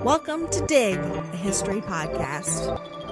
Welcome to Dig, a history podcast.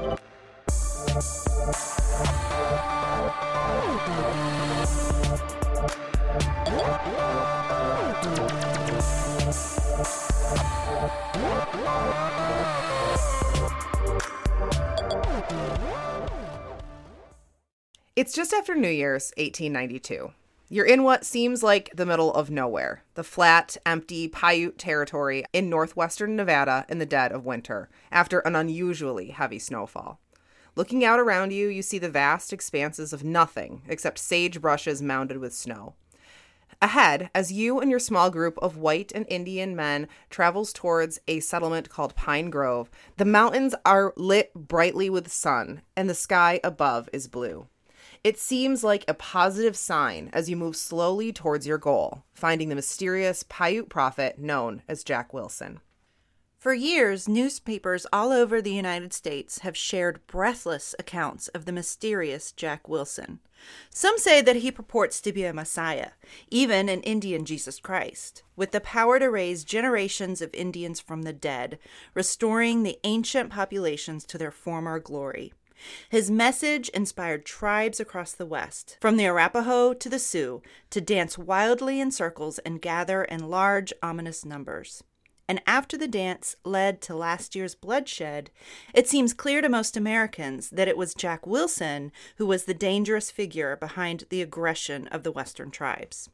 It's just after New Year's, 1892. You're in what seems like the middle of nowhere, the flat, empty Paiute territory in northwestern Nevada in the dead of winter, after an unusually heavy snowfall. Looking out around you, you see the vast expanses of nothing except sagebrushes mounded with snow. Ahead, as you and your small group of white and Indian men travels towards a settlement called Pine Grove, the mountains are lit brightly with sun, and the sky above is blue. It seems like a positive sign as you move slowly towards your goal, finding the mysterious Paiute prophet known as Jack Wilson. For years, newspapers all over the United States have shared breathless accounts of the mysterious Jack Wilson. Some say that he purports to be a Messiah, even an Indian Jesus Christ, with the power to raise generations of Indians from the dead, restoring the ancient populations to their former glory. His message inspired tribes across the West, from the Arapaho to the Sioux, to dance wildly in circles and gather in large, ominous numbers. And after the dance led to last year's bloodshed, it seems clear to most Americans that it was Jack Wilson who was the dangerous figure behind the aggression of the Western tribes.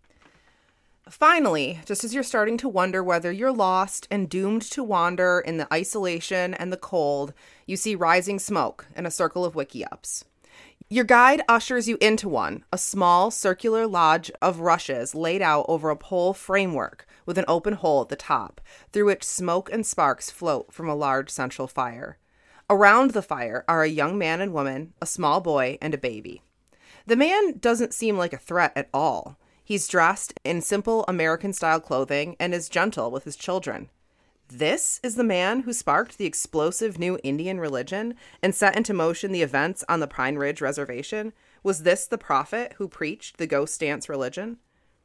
Finally, just as you're starting to wonder whether you're lost and doomed to wander in the isolation and the cold, you see rising smoke and a circle of wickiups. Your guide ushers you into one, a small circular lodge of rushes laid out over a pole framework with an open hole at the top, through which smoke and sparks float from a large central fire. Around the fire are a young man and woman, a small boy, and a baby. The man doesn't seem like a threat at all. He's dressed in simple American-style clothing and is gentle with his children. This is the man who sparked the explosive new Indian religion and set into motion the events on the Pine Ridge Reservation? Was this the prophet who preached the ghost dance religion?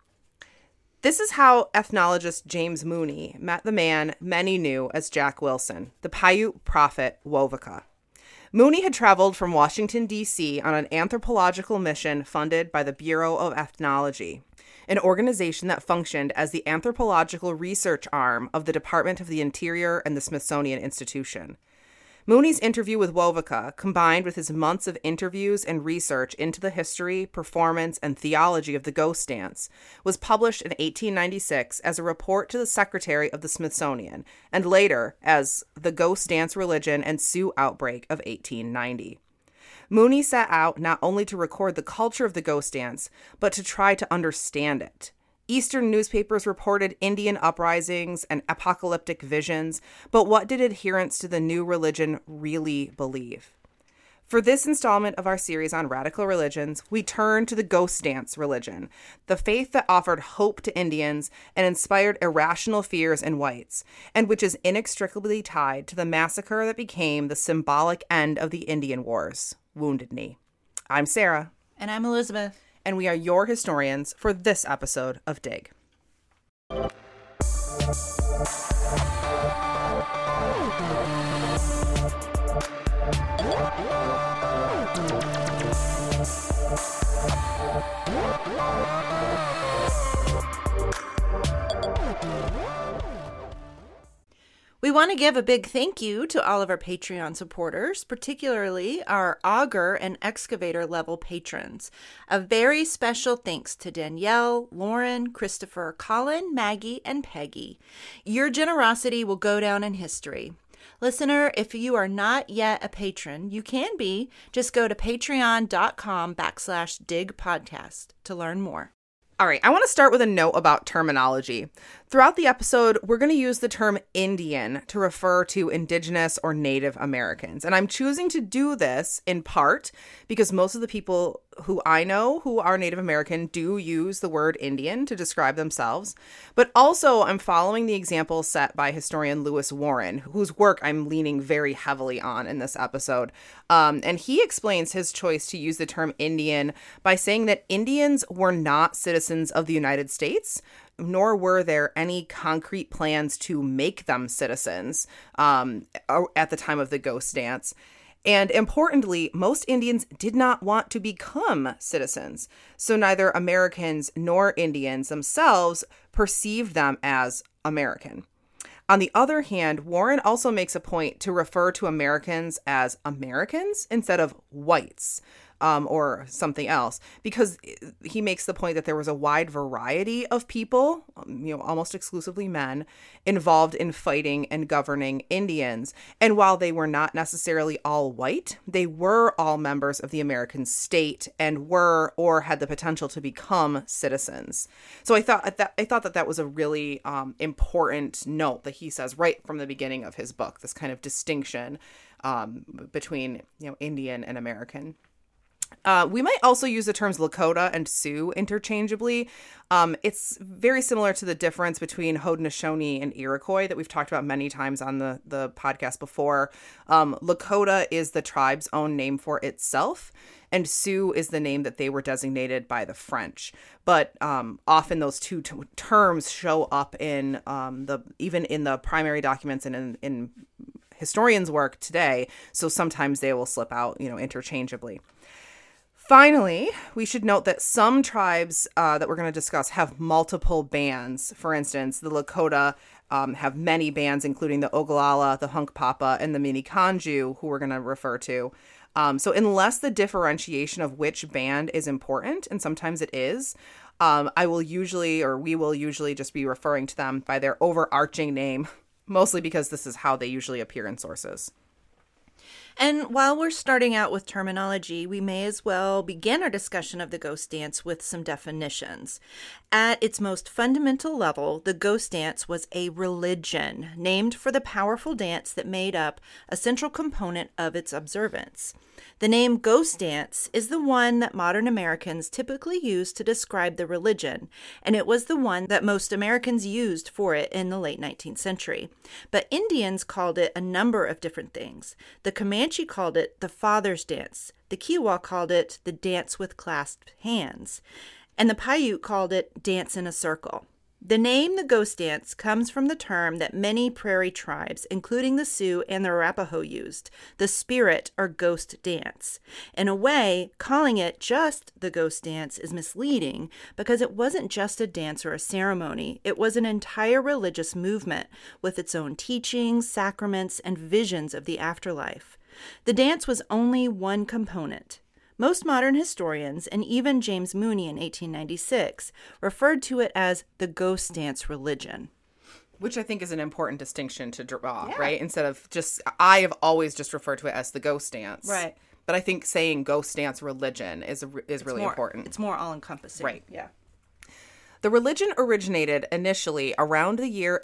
This is how ethnologist James Mooney met the man many knew as Jack Wilson, the Paiute prophet Wovoka. Mooney had traveled from Washington, D.C. on an anthropological mission funded by the Bureau of Ethnology, an organization that functioned as the anthropological research arm of the Department of the Interior and the Smithsonian Institution. Mooney's interview with Wovoka, combined with his months of interviews and research into the history, performance, and theology of the ghost dance, was published in 1896 as a report to the Secretary of the Smithsonian, and later as The Ghost Dance Religion and Sioux Outbreak of 1890. Mooney set out not only to record the culture of the ghost dance, but to try to understand it. Eastern newspapers reported Indian uprisings and apocalyptic visions, but what did adherents to the new religion really believe? For this installment of our series on radical religions, we turn to the ghost dance religion, the faith that offered hope to Indians and inspired irrational fears in whites, and which is inextricably tied to the massacre that became the symbolic end of the Indian Wars, Wounded Knee. I'm Sarah. And I'm Elizabeth. And we are your historians for this episode of Dig. We want to give a big thank you to all of our Patreon supporters, particularly our auger and excavator level patrons. A very special thanks to Danielle, Lauren, Christopher, Colin, Maggie, and Peggy. Your generosity will go down in history. Listener, if you are not yet a patron, you can be. Just go to patreon.com/digpodcast to learn more. All right, I want to start with a note about terminology. Throughout the episode, we're going to use the term Indian to refer to Indigenous or Native Americans. And I'm choosing to do this in part because most of the people who I know who are Native American do use the word Indian to describe themselves. But also, I'm following the example set by historian Lewis Warren, whose work I'm leaning very heavily on in this episode. And he explains his choice to use the term Indian by saying that Indians were not citizens of the United States, nor were there any concrete plans to make them citizens at the time of the ghost dance. And importantly, most Indians did not want to become citizens. So neither Americans nor Indians themselves perceived them as American. On the other hand, Warren also makes a point to refer to Americans as Americans instead of whites. Or something else, because he makes the point that there was a wide variety of people, almost exclusively men, involved in fighting and governing Indians. And while they were not necessarily all white, they were all members of the American state and were or had the potential to become citizens. So I thought that was a really important note that he says right from the beginning of his book, this kind of distinction between Indian and American. We might also use the terms Lakota and Sioux interchangeably. It's very similar to the difference between Haudenosaunee and Iroquois that we've talked about many times on the podcast before. Lakota is the tribe's own name for itself, and Sioux is the name that they were designated by the French. But often those two terms show up in even in the primary documents and in historians' work today. So sometimes they will slip out, interchangeably. Finally, we should note that some tribes that we're going to discuss have multiple bands. For instance, the Lakota have many bands, including the Oglala, the Hunkpapa, and the Miniconjou, who we're going to refer to. So unless the differentiation of which band is important, and sometimes it is, we will usually just be referring to them by their overarching name, mostly because this is how they usually appear in sources. And while we're starting out with terminology, we may as well begin our discussion of the ghost dance with some definitions. At its most fundamental level, the ghost dance was a religion named for the powerful dance that made up a central component of its observance. The name ghost dance is the one that modern Americans typically use to describe the religion, and it was the one that most Americans used for it in the late 19th century. But Indians called it a number of different things. The Comanche called it the Father's Dance. The Kiowa called it the Dance with Clasped Hands. And the Paiute called it Dance in a Circle. The name the ghost dance comes from the term that many prairie tribes, including the Sioux and the Arapaho, used, the spirit or ghost dance. In a way, calling it just the ghost dance is misleading because it wasn't just a dance or a ceremony. It was an entire religious movement with its own teachings, sacraments, and visions of the afterlife. The dance was only one component. Most modern historians, and even James Mooney in 1896, referred to it as the ghost dance religion. Which I think is an important distinction to draw, right? Instead of I have always just referred to it as the ghost dance. Right. But I think saying ghost dance religion is really important. It's more all-encompassing. Right. Yeah. The religion originated initially around the year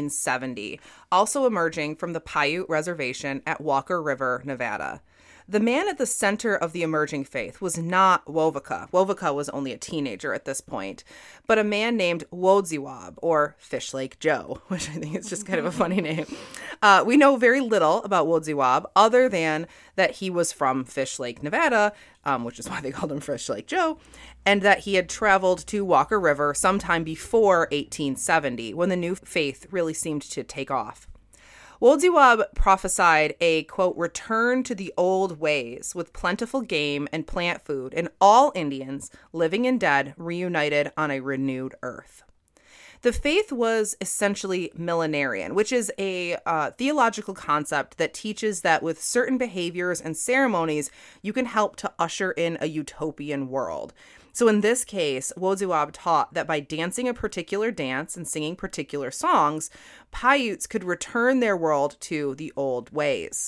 1870, also emerging from the Paiute Reservation at Walker River, Nevada. The man at the center of the emerging faith was not Wovoka. Wovoka was only a teenager at this point, but a man named Wodziwab, or Fish Lake Joe, which I think is just kind of a funny name. We know very little about Wodziwab other than that he was from Fish Lake, Nevada, which is why they called him Fish Lake Joe, and that he had traveled to Walker River sometime before 1870, when the new faith really seemed to take off. Wodziwab prophesied a, quote, return to the old ways with plentiful game and plant food and all Indians, living and dead, reunited on a renewed earth. The faith was essentially millenarian, which is a theological concept that teaches that with certain behaviors and ceremonies, you can help to usher in a utopian world. So in this case, Wodziwab taught that by dancing a particular dance and singing particular songs, Paiutes could return their world to the old ways.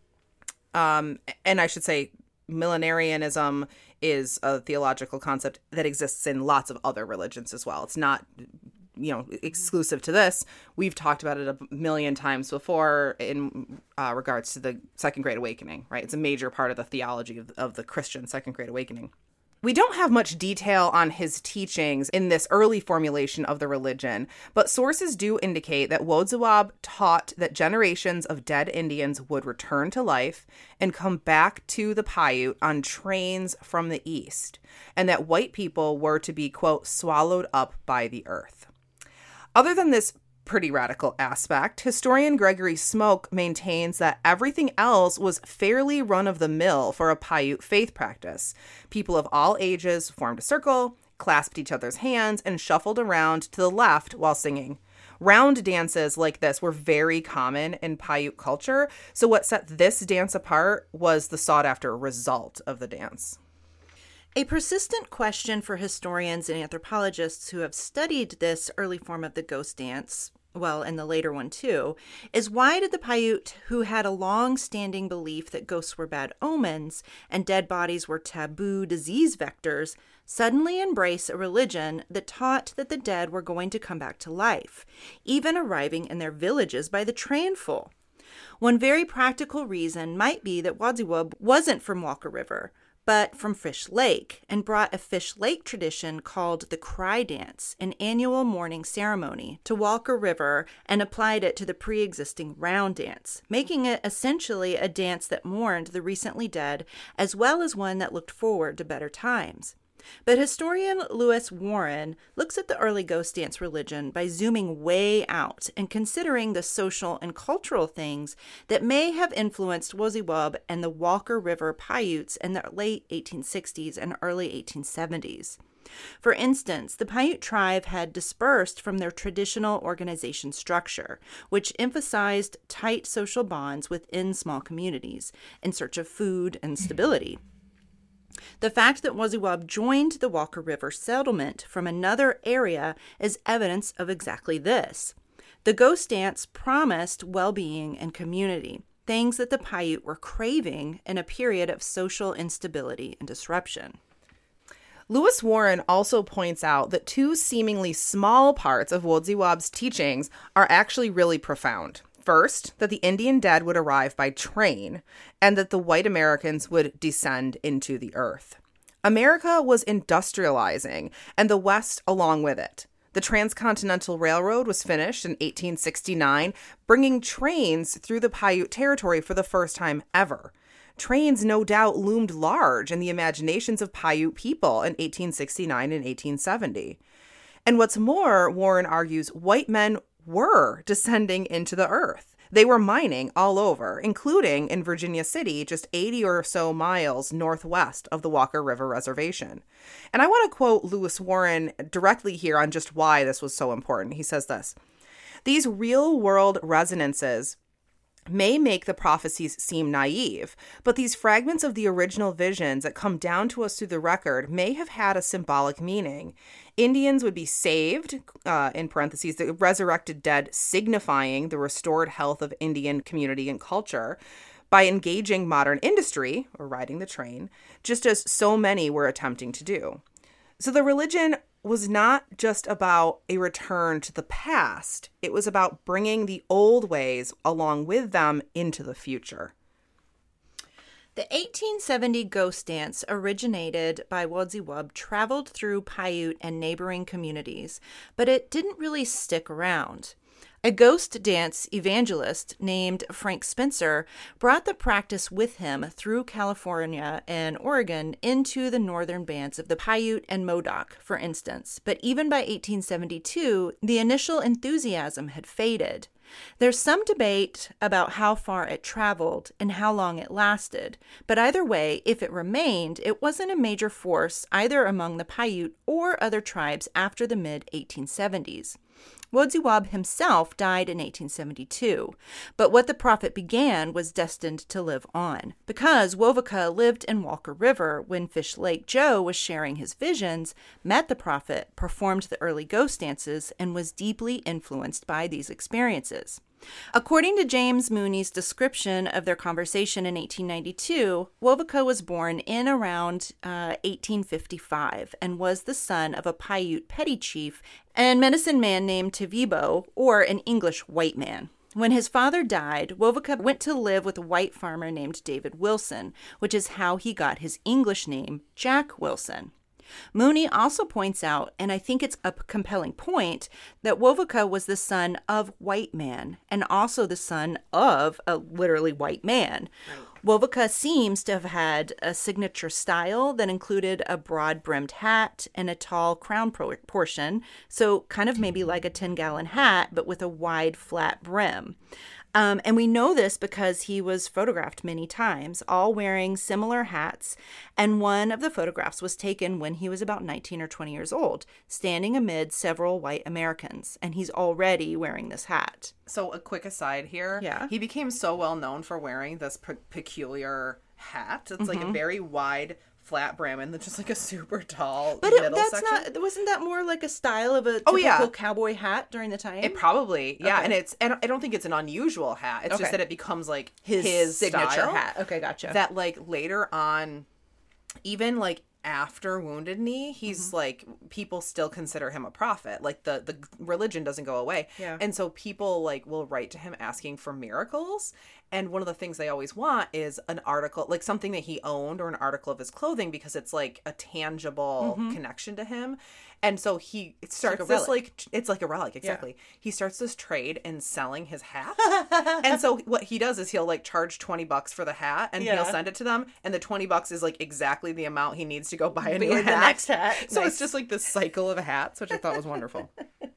And I should say millenarianism is a theological concept that exists in lots of other religions as well. It's not, exclusive to this. We've talked about it a million times before in regards to the Second Great Awakening, right? It's a major part of the theology of the Christian Second Great Awakening. We don't have much detail on his teachings in this early formulation of the religion, but sources do indicate that Wodziwab taught that generations of dead Indians would return to life and come back to the Paiute on trains from the east, and that white people were to be, quote, swallowed up by the earth. Other than this pretty radical aspect, historian Gregory Smoke maintains that everything else was fairly run-of-the-mill for a Paiute faith practice. People of all ages formed a circle, clasped each other's hands, and shuffled around to the left while singing. Round dances like this were very common in Paiute culture, so what set this dance apart was the sought-after result of the dance. A persistent question for historians and anthropologists who have studied this early form of the ghost dance, well, and the later one too, is why did the Paiute, who had a long-standing belief that ghosts were bad omens and dead bodies were taboo disease vectors, suddenly embrace a religion that taught that the dead were going to come back to life, even arriving in their villages by the trainful? One very practical reason might be that Wodziwob wasn't from Walker River, but from Fish Lake, and brought a Fish Lake tradition called the Cry Dance, an annual mourning ceremony, to Walker River and applied it to the pre-existing Round Dance, making it essentially a dance that mourned the recently dead as well as one that looked forward to better times. But historian Lewis Warren looks at the early ghost dance religion by zooming way out and considering the social and cultural things that may have influenced Wodziwob and the Walker River Paiutes in the late 1860s and early 1870s. For instance, the Paiute tribe had dispersed from their traditional organization structure, which emphasized tight social bonds within small communities in search of food and stability. The fact that Wodziwob joined the Walker River settlement from another area is evidence of exactly this. The ghost dance promised well-being and community, things that the Paiute were craving in a period of social instability and disruption. Lewis Warren also points out that two seemingly small parts of Wodziwob's teachings are actually really profound. First, that the Indian dead would arrive by train, and that the white Americans would descend into the earth. America was industrializing, and the West along with it. The Transcontinental Railroad was finished in 1869, bringing trains through the Paiute territory for the first time ever. Trains no doubt loomed large in the imaginations of Paiute people in 1869 and 1870. And what's more, Warren argues, white men were descending into the earth. They were mining all over, including in Virginia City, just 80 or so miles northwest of the Walker River Reservation. And I want to quote Lewis Warren directly here on just why this was so important. He says this: "These real-world resonances may make the prophecies seem naive, but these fragments of the original visions that come down to us through the record may have had a symbolic meaning. Indians would be saved, in parentheses, the resurrected dead signifying the restored health of Indian community and culture, by engaging modern industry, or riding the train, just as so many were attempting to do." So the religion was not just about a return to the past. It was about bringing the old ways along with them into the future. The 1870 ghost dance originated by Wodziwob traveled through Paiute and neighboring communities, but it didn't really stick around. A ghost dance evangelist named Frank Spencer brought the practice with him through California and Oregon into the northern bands of the Paiute and Modoc, for instance. But even by 1872, the initial enthusiasm had faded. There's some debate about how far it traveled and how long it lasted, but either way, if it remained, it wasn't a major force either among the Paiute or other tribes after the mid-1870s. Wodziwob himself died in 1872, but what the prophet began was destined to live on. Because Wovoka lived in Walker River when Fish Lake Joe was sharing his visions, met the prophet, performed the early ghost dances, and was deeply influenced by these experiences. According to James Mooney's description of their conversation in 1892, Wovoka was born in around 1855 and was the son of a Paiute petty chief and medicine man named Tivibo, or an English white man. When his father died, Wovoka went to live with a white farmer named David Wilson, which is how he got his English name, Jack Wilson. Mooney also points out, and I think it's a compelling point, that Wovoka was the son of white man and also the son of a literally white man. Right. Wovoka seems to have had a signature style that included a broad-brimmed hat and a tall crown portion, so kind of maybe like a 10-gallon hat, but with a wide, flat brim. And we know this because he was photographed many times, all wearing similar hats, and one of the photographs was taken when he was about 19 or 20 years old, standing amid several white Americans, and he's already wearing this hat. So a quick aside here. Yeah. He became so well known for wearing this peculiar hat. It's like a very wide, flat brim and just like a super tall middle section. Wasn't that more like a style of a typical cowboy hat during the time? It probably, yeah. Okay. And I don't think it's an unusual hat. It's just that it becomes like his signature style hat. Okay, gotcha. That like later on, even like after Wounded Knee, he's like, people still consider him a prophet. Like the religion doesn't go away. Yeah. And so people like will write to him asking for miracles. And one of the things they always want is an article, like something that he owned or an article of his clothing, because it's like a tangible connection to him. And so he starts this like, it's like a relic. Exactly. Yeah. He starts this trade in selling his hat. And so what he does is he'll like charge $20 for the hat and he'll send it to them. And the $20 is like exactly the amount he needs to go buy a new hat. The next hat. So it's just like this cycle of hats, which I thought was wonderful.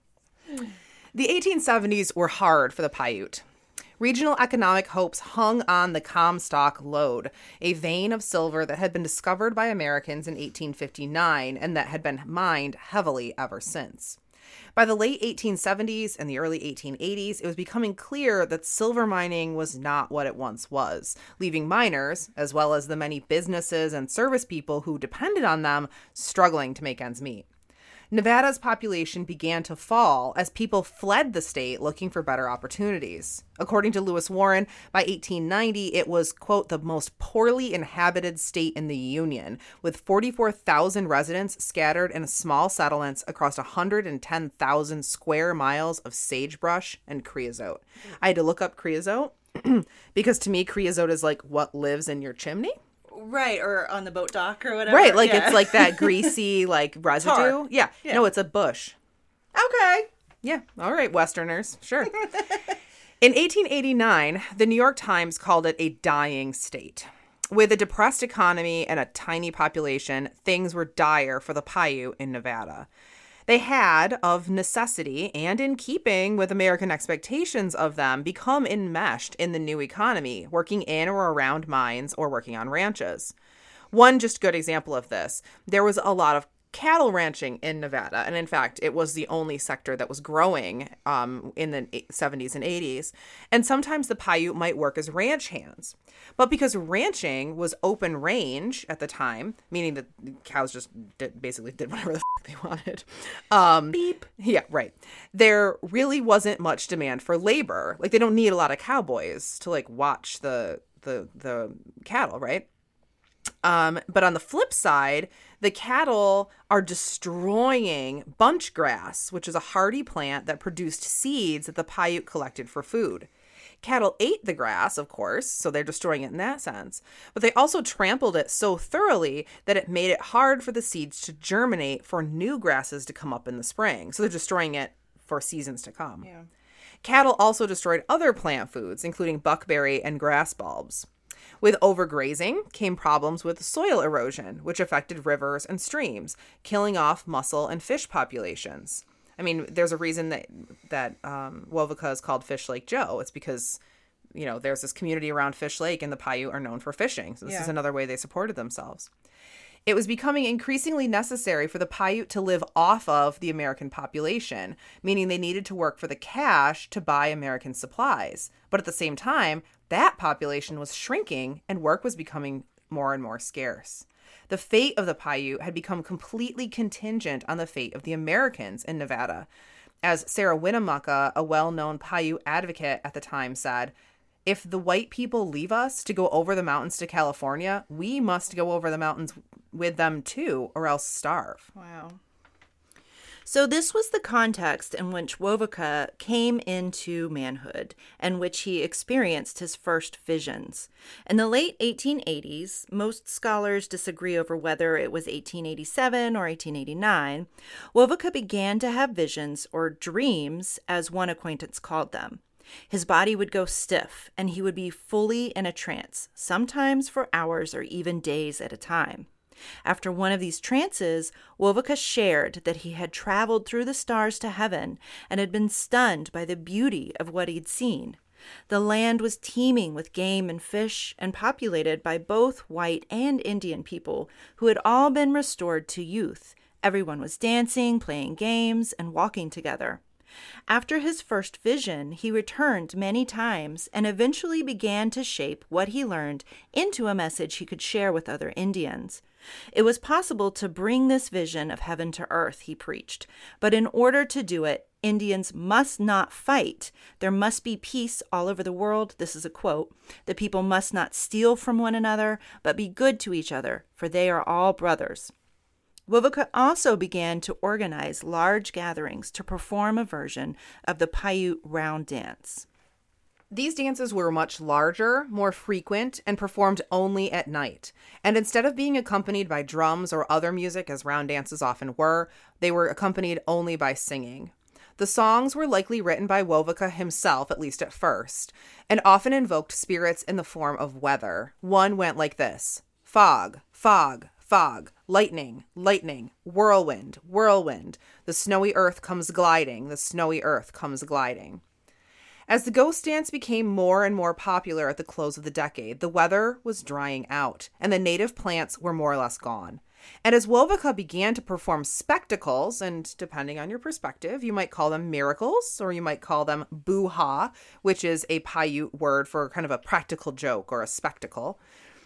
The 1870s were hard for the Paiute. Regional economic hopes hung on the Comstock lode, a vein of silver that had been discovered by Americans in 1859 and that had been mined heavily ever since. By the late 1870s and the early 1880s, it was becoming clear that silver mining was not what it once was, leaving miners, as well as the many businesses and service people who depended on them, struggling to make ends meet. Nevada's population began to fall as people fled the state looking for better opportunities. According to Lewis Warren, by 1890, it was, quote, the most poorly inhabited state in the Union, with 44,000 residents scattered in small settlements across 110,000 square miles of sagebrush and creosote. I had to look up creosote because to me, creosote is like what lives in your chimney. Right, or on the boat dock or whatever. Right, like it's like that greasy like residue. Yeah. No, it's a bush. Okay. Yeah. All right, Westerners. Sure. In 1889, the New York Times called it a dying state. With a depressed economy and a tiny population, things were dire for the Paiute in Nevada. They had, of necessity and in keeping with American expectations of them, become enmeshed in the new economy, working in or around mines or working on ranches. One just good example of this, there was a lot of cattle ranching in Nevada. And in fact, it was the only sector that was growing in the 70s and 80s. And sometimes the Paiute might work as ranch hands. But because ranching was open range at the time, meaning that cows just basically did whatever the they wanted. Beep. Yeah, right. There really wasn't much demand for labor. Like they don't need a lot of cowboys to like watch the cattle, right? But on the flip side, the cattle are destroying bunch grass, which is a hardy plant that produced seeds that the Paiute collected for food. Cattle ate the grass, of course, so they're destroying it in that sense. But they also trampled it so thoroughly that it made it hard for the seeds to germinate for new grasses to come up in the spring. So they're destroying it for seasons to come. Yeah. Cattle also destroyed other plant foods, including buckberry and grass bulbs. With overgrazing came problems with soil erosion, which affected rivers and streams, killing off mussel and fish populations. I mean, there's a reason that Wovoka is called Fish Lake Joe. It's because, you know, there's this community around Fish Lake and the Paiute are known for fishing. So this is another way they supported themselves. It was becoming increasingly necessary for the Paiute to live off of the American population, meaning they needed to work for the cash to buy American supplies. But at the same time, that population was shrinking and work was becoming more and more scarce. The fate of the Paiute had become completely contingent on the fate of the Americans in Nevada. As Sarah Winnemucca, a well-known Paiute advocate at the time, said, "If the white people leave us to go over the mountains to California, we must go over the mountains with them too, or else starve." Wow. So this was the context in which Wovoka came into manhood and which he experienced his first visions. In the late 1880s, most scholars disagree over whether it was 1887 or 1889, Wovoka began to have visions, or dreams, as one acquaintance called them. His body would go stiff, and he would be fully in a trance, sometimes for hours or even days at a time. After one of these trances, Wovoka shared that he had traveled through the stars to heaven and had been stunned by the beauty of what he'd seen. The land was teeming with game and fish and populated by both white and Indian people who had all been restored to youth. Everyone was dancing, playing games, and walking together. After his first vision, he returned many times and eventually began to shape what he learned into a message he could share with other Indians. It was possible to bring this vision of heaven to earth, he preached, but in order to do it, Indians must not fight. There must be peace all over the world. This is a quote. The people must not steal from one another, but be good to each other, for they are all brothers. Wovoka also began to organize large gatherings to perform a version of the Paiute round dance. These dances were much larger, more frequent, and performed only at night. And instead of being accompanied by drums or other music, as round dances often were, they were accompanied only by singing. The songs were likely written by Wovoka himself, at least at first, and often invoked spirits in the form of weather. One went like this: fog, fog, fog, lightning, lightning, whirlwind, whirlwind. The snowy earth comes gliding, the snowy earth comes gliding. As the ghost dance became more and more popular at the close of the decade, the weather was drying out, and the native plants were more or less gone. And as Wovoka began to perform spectacles, and depending on your perspective, you might call them miracles, or you might call them buha, which is a Paiute word for kind of a practical joke or a spectacle.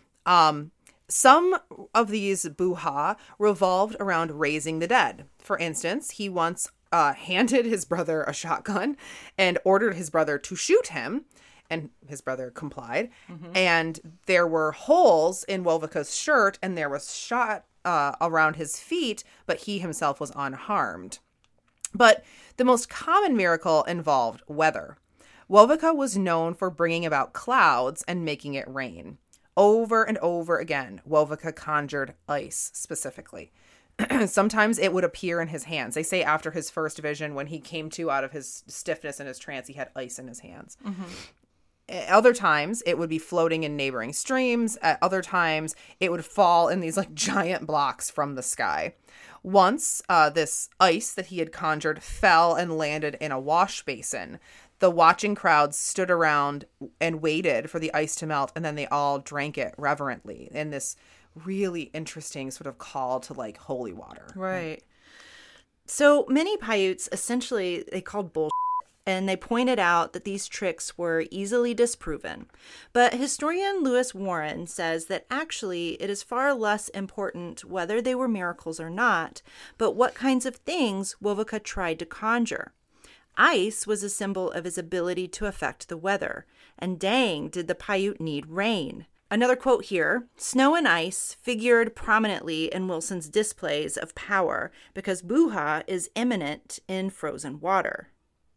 Some of these buha revolved around raising the dead. For instance, he once handed his brother a shotgun and ordered his brother to shoot him, and his brother complied. Mm-hmm. And there were holes in Wovoka's shirt, and there was shot around his feet, but he himself was unharmed. But the most common miracle involved weather. Wovoka was known for bringing about clouds and making it rain. Over and over again, Wovoka conjured ice specifically. Sometimes it would appear in his hands. They say after his first vision, when he came to out of his stiffness and his trance, he had ice in his hands. Mm-hmm. Other times, it would be floating in neighboring streams. At other times, it would fall in these like giant blocks from the sky. Once, this ice that he had conjured fell and landed in a wash basin. The watching crowds stood around and waited for the ice to melt, and then they all drank it reverently in this really interesting sort of call to like holy water. Right. So many Paiutes essentially they called bullshit, and they pointed out that these tricks were easily disproven. But historian Lewis Warren says that actually it is far less important whether they were miracles or not, but what kinds of things Wovoka tried to conjure. Ice was a symbol of his ability to affect the weather, and dang, did the Paiute need rain. Another quote here: snow and ice figured prominently in Wilson's displays of power because buha is immanent in frozen water.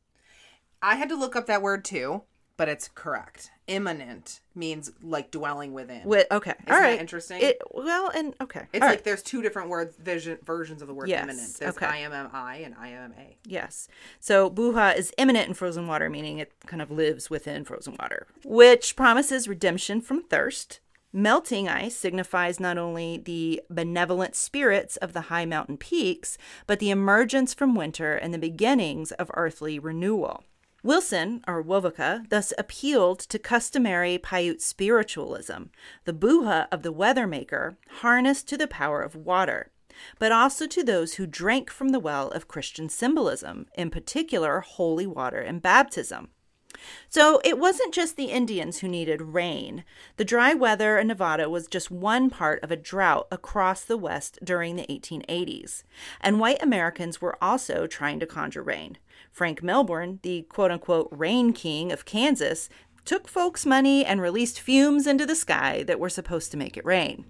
I had to look up that word too, but it's correct. Immanent means like dwelling within. Okay. Isn't all right. That interesting? Okay. It's all like right. there's two different versions of the word yes. immanent. There's okay. IMMI and IMMA. Yes. So buha is immanent in frozen water, meaning it kind of lives within frozen water, which promises redemption from thirst. Melting ice signifies not only the benevolent spirits of the high mountain peaks, but the emergence from winter and the beginnings of earthly renewal. Wilson, or Wovoka, thus appealed to customary Paiute spiritualism, the buha of the weather maker, harnessed to the power of water, but also to those who drank from the well of Christian symbolism, in particular holy water and baptism. So it wasn't just the Indians who needed rain. The dry weather in Nevada was just one part of a drought across the West during the 1880s. And white Americans were also trying to conjure rain. Frank Melbourne, the quote-unquote rain king of Kansas, took folks' money and released fumes into the sky that were supposed to make it rain.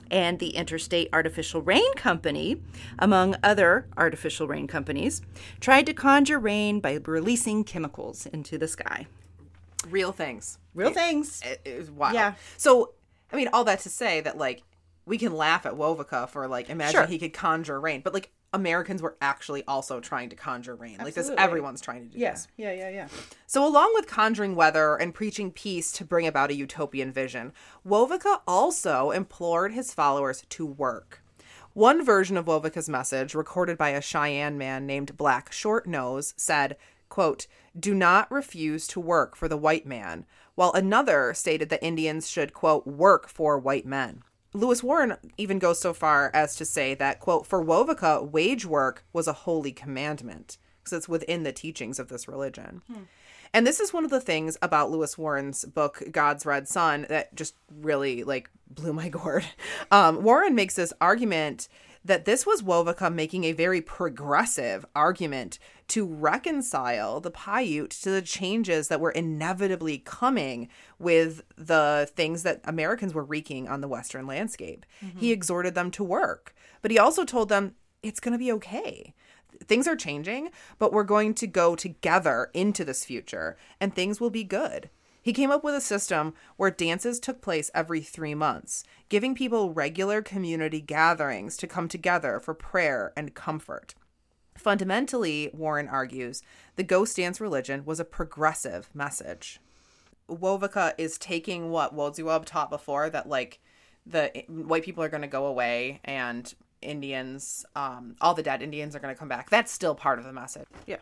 and the Interstate Artificial Rain Company, among other artificial rain companies, tried to conjure rain by releasing chemicals into the sky. Real things. Real things. It was wild. Yeah. So, I mean, all that to say that, like, we can laugh at Wovoka for, like, imagine he could conjure rain. But, like, Americans were actually also trying to conjure rain. Absolutely. Like, this, everyone's trying to do this. Yeah. So along with conjuring weather and preaching peace to bring about a utopian vision, Wovoka also implored his followers to work. One version of Wovoka's message, recorded by a Cheyenne man named Black Shortnose, said, quote, "Do not refuse to work for the white man," while another stated that Indians should, quote, "work for white men." Lewis Warren even goes so far as to say that, quote, "For Wovoka, wage work was a holy commandment," because it's within the teachings of this religion. And this is one of the things about Lewis Warren's book, God's Red Sun, that just really, like, blew my gourd. Warren makes this argument that this was Wovoka making a very progressive argument to reconcile the Paiute to the changes that were inevitably coming with the things that Americans were wreaking on the Western landscape. He exhorted them to work, but he also told them it's going to be okay. Things are changing, but we're going to go together into this future and things will be good. He came up with a system where dances took place every 3 months, giving people regular community gatherings to come together for prayer and comfort. Fundamentally, Warren argues, the ghost dance religion was a progressive message. Wovoka is taking what Wodziwob taught before, that, like, the white people are going to go away and Indians, all the dead Indians are going to come back. That's still part of the message. Yeah.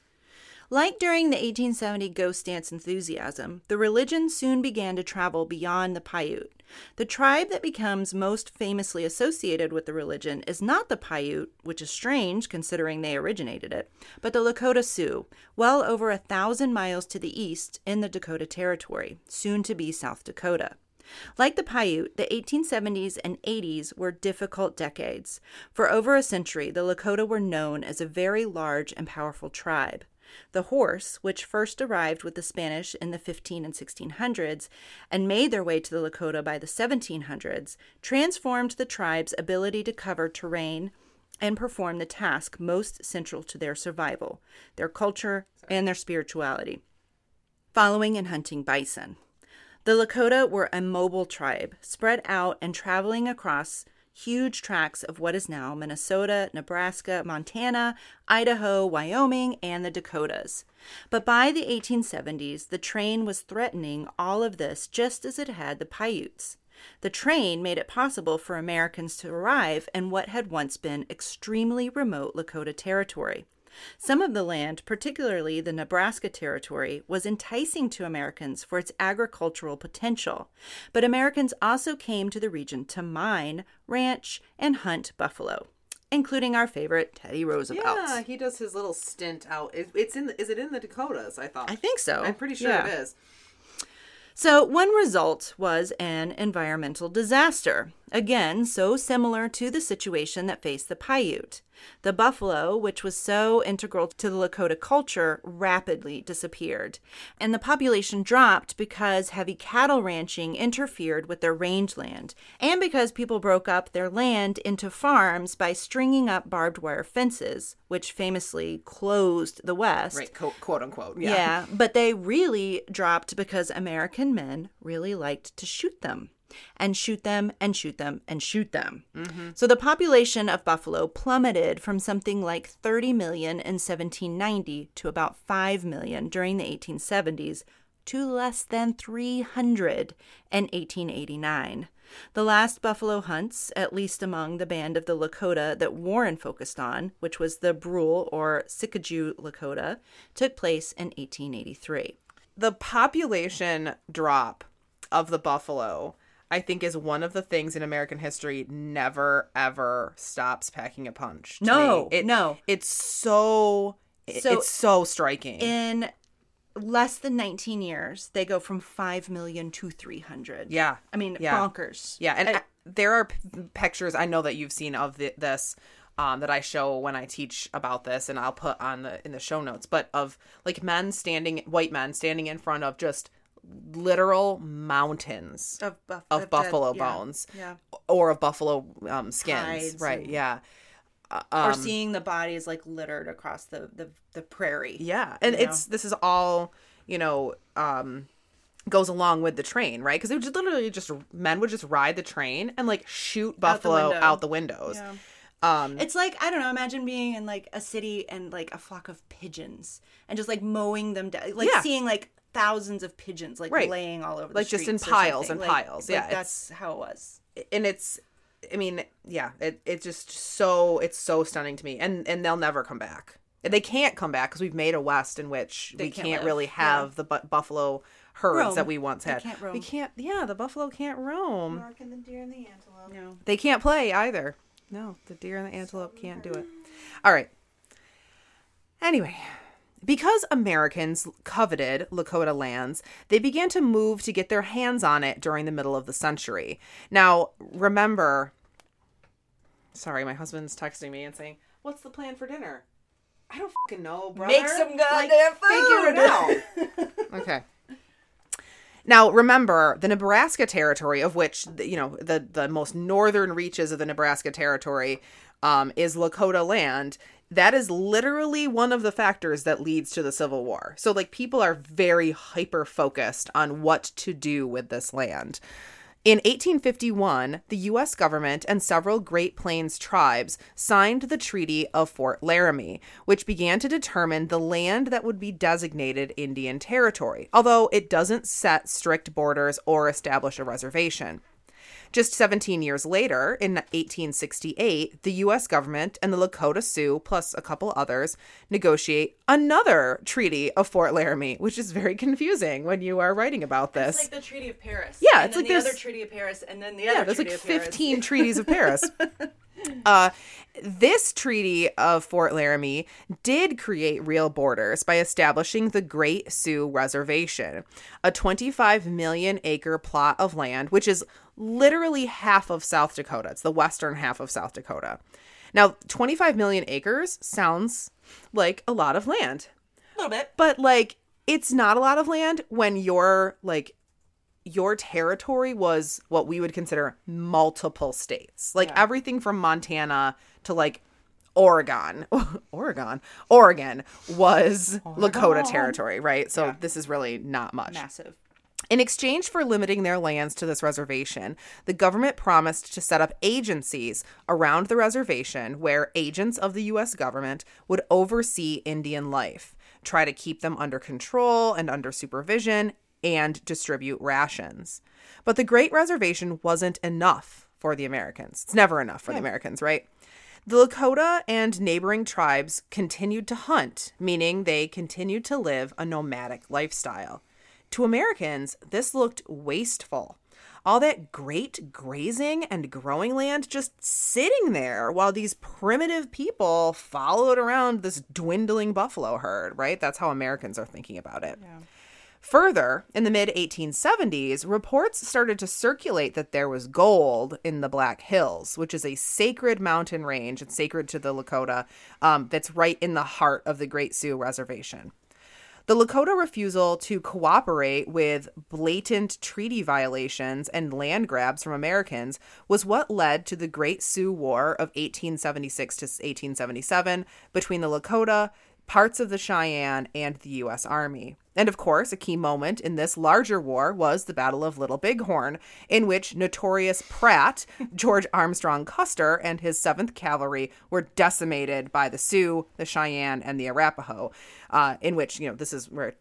Like during the 1870 ghost dance enthusiasm, the religion soon began to travel beyond the Paiute. The tribe that becomes most famously associated with the religion is not the Paiute, which is strange considering they originated it, but the Lakota Sioux, well over 1,000 miles to the east in the Dakota Territory, soon to be South Dakota. Like the Paiute, the 1870s and 80s were difficult decades. For over a century, the Lakota were known as a very large and powerful tribe. The horse, which first arrived with the Spanish in the 15 and 1600s and made their way to the Lakota by the 1700s, transformed the tribe's ability to cover terrain and perform the task most central to their survival, their culture, and their spirituality, following and hunting bison. The Lakota were a mobile tribe, spread out and traveling across huge tracts of what is now Minnesota, Nebraska, Montana, Idaho, Wyoming, and the Dakotas. But by the 1870s, the train was threatening all of this just as it had the Paiutes. The train made it possible for Americans to arrive in what had once been extremely remote Lakota territory. Some of the land, particularly the Nebraska Territory, was enticing to Americans for its agricultural potential, but Americans also came to the region to mine, ranch, and hunt buffalo, including our favorite Teddy Roosevelt. Yeah, he does his little stint out. Is it in the Dakotas, I thought? I think so. I'm pretty sure it is. So one result was an environmental disaster, again, so similar to the situation that faced the Paiute. The buffalo, which was so integral to the Lakota culture, rapidly disappeared, and the population dropped because heavy cattle ranching interfered with their rangeland, and because people broke up their land into farms by stringing up barbed wire fences, which famously closed the West. Right, quote unquote. Yeah, but they really dropped because American men really liked to shoot them. And shoot them, and shoot them, and shoot them. Mm-hmm. So the population of buffalo plummeted from something like 30 million in 1790 to about 5 million during the 1870s to less than 300 in 1889. The last buffalo hunts, at least among the band of the Lakota that Warren focused on, which was the Brule or Siskiyou Lakota, took place in 1883. The population drop of the buffalo, I think, is one of the things in American history never, ever stops packing a punch. No. It's so striking. In less than 19 years, they go from 5 million to 300. Yeah. I mean, yeah. bonkers. Yeah, and there are pictures I know that you've seen of this that I show when I teach about this, and I'll put in the show notes, but of, like, white men standing in front of just literal mountains Of buffalo dead, bones. Yeah. Or of buffalo skins. Hides right, and- yeah. Or seeing the bodies like littered across the prairie. Yeah. And this is all, goes along with the train, right? Because men would just ride the train and like shoot buffalo out the windows. Yeah. It's like, I don't know, imagine being in like a city and like a flock of pigeons and just like mowing them down, like seeing like thousands of pigeons like laying all over the like streets, just in piles and piles. Yeah, that's how it was. And it's so stunning to me, and they'll never come back. They can't come back because we've made a West in which we can't really have the buffalo herds that we once had. Can't roam. We can't. Yeah, the buffalo can't roam. Nor can the deer and the antelope. No. They can't play either. No, the deer and the antelope can't do it. All right. Anyway, because Americans coveted Lakota lands, they began to move to get their hands on it during the middle of the century. Now, remember... Sorry, my husband's texting me and saying, "What's the plan for dinner?" I don't fucking know, brother. Make some goddamn food! Figure it out. Okay. Now, remember, the Nebraska Territory, of which, the most northern reaches of the Nebraska Territory is Lakota land. That is literally one of the factors that leads to the Civil War. So, like, people are very hyper-focused on what to do with this land. In 1851, the U.S. government and several Great Plains tribes signed the Treaty of Fort Laramie, which began to determine the land that would be designated Indian Territory, although it doesn't set strict borders or establish a reservation. Just 17 years later, in 1868, the U.S. government and the Lakota Sioux, plus a couple others, negotiate another Treaty of Fort Laramie, which is very confusing when you are writing about this. It's like the Treaty of Paris. Yeah, and it's then like the there's... other Treaty of Paris, and then the other Treaty of Paris. There's like 15 treaties of Paris. This Treaty of Fort Laramie did create real borders by establishing the Great Sioux Reservation, a 25 million acre plot of land, which is literally half of South Dakota. It's the western half of South Dakota. Now, 25 million acres sounds like a lot of land. A little bit. But, like, it's not a lot of land when your territory was what we would consider multiple states. Like, everything from Montana to, like, Oregon was Lakota territory, right? So this is really not much. Massive. In exchange for limiting their lands to this reservation, the government promised to set up agencies around the reservation where agents of the U.S. government would oversee Indian life, try to keep them under control and under supervision, and distribute rations. But the Great Reservation wasn't enough for the Americans. It's never enough for the Americans, right? The Lakota and neighboring tribes continued to hunt, meaning they continued to live a nomadic lifestyle. To Americans, this looked wasteful. All that great grazing and growing land just sitting there while these primitive people followed around this dwindling buffalo herd, right? That's how Americans are thinking about it. Yeah. Further, in the mid-1870s, reports started to circulate that there was gold in the Black Hills, which is a sacred mountain range. It's sacred to the Lakota that's right in the heart of the Great Sioux Reservation. The Lakota refusal to cooperate with blatant treaty violations and land grabs from Americans was what led to the Great Sioux War of 1876 to 1877 between the Lakota, parts of the Cheyenne, and the U.S. Army. And of course, a key moment in this larger war was the Battle of Little Bighorn, in which notorious Pratt, George Armstrong Custer, and his 7th Cavalry were decimated by the Sioux, the Cheyenne, and the Arapaho, in which, this is where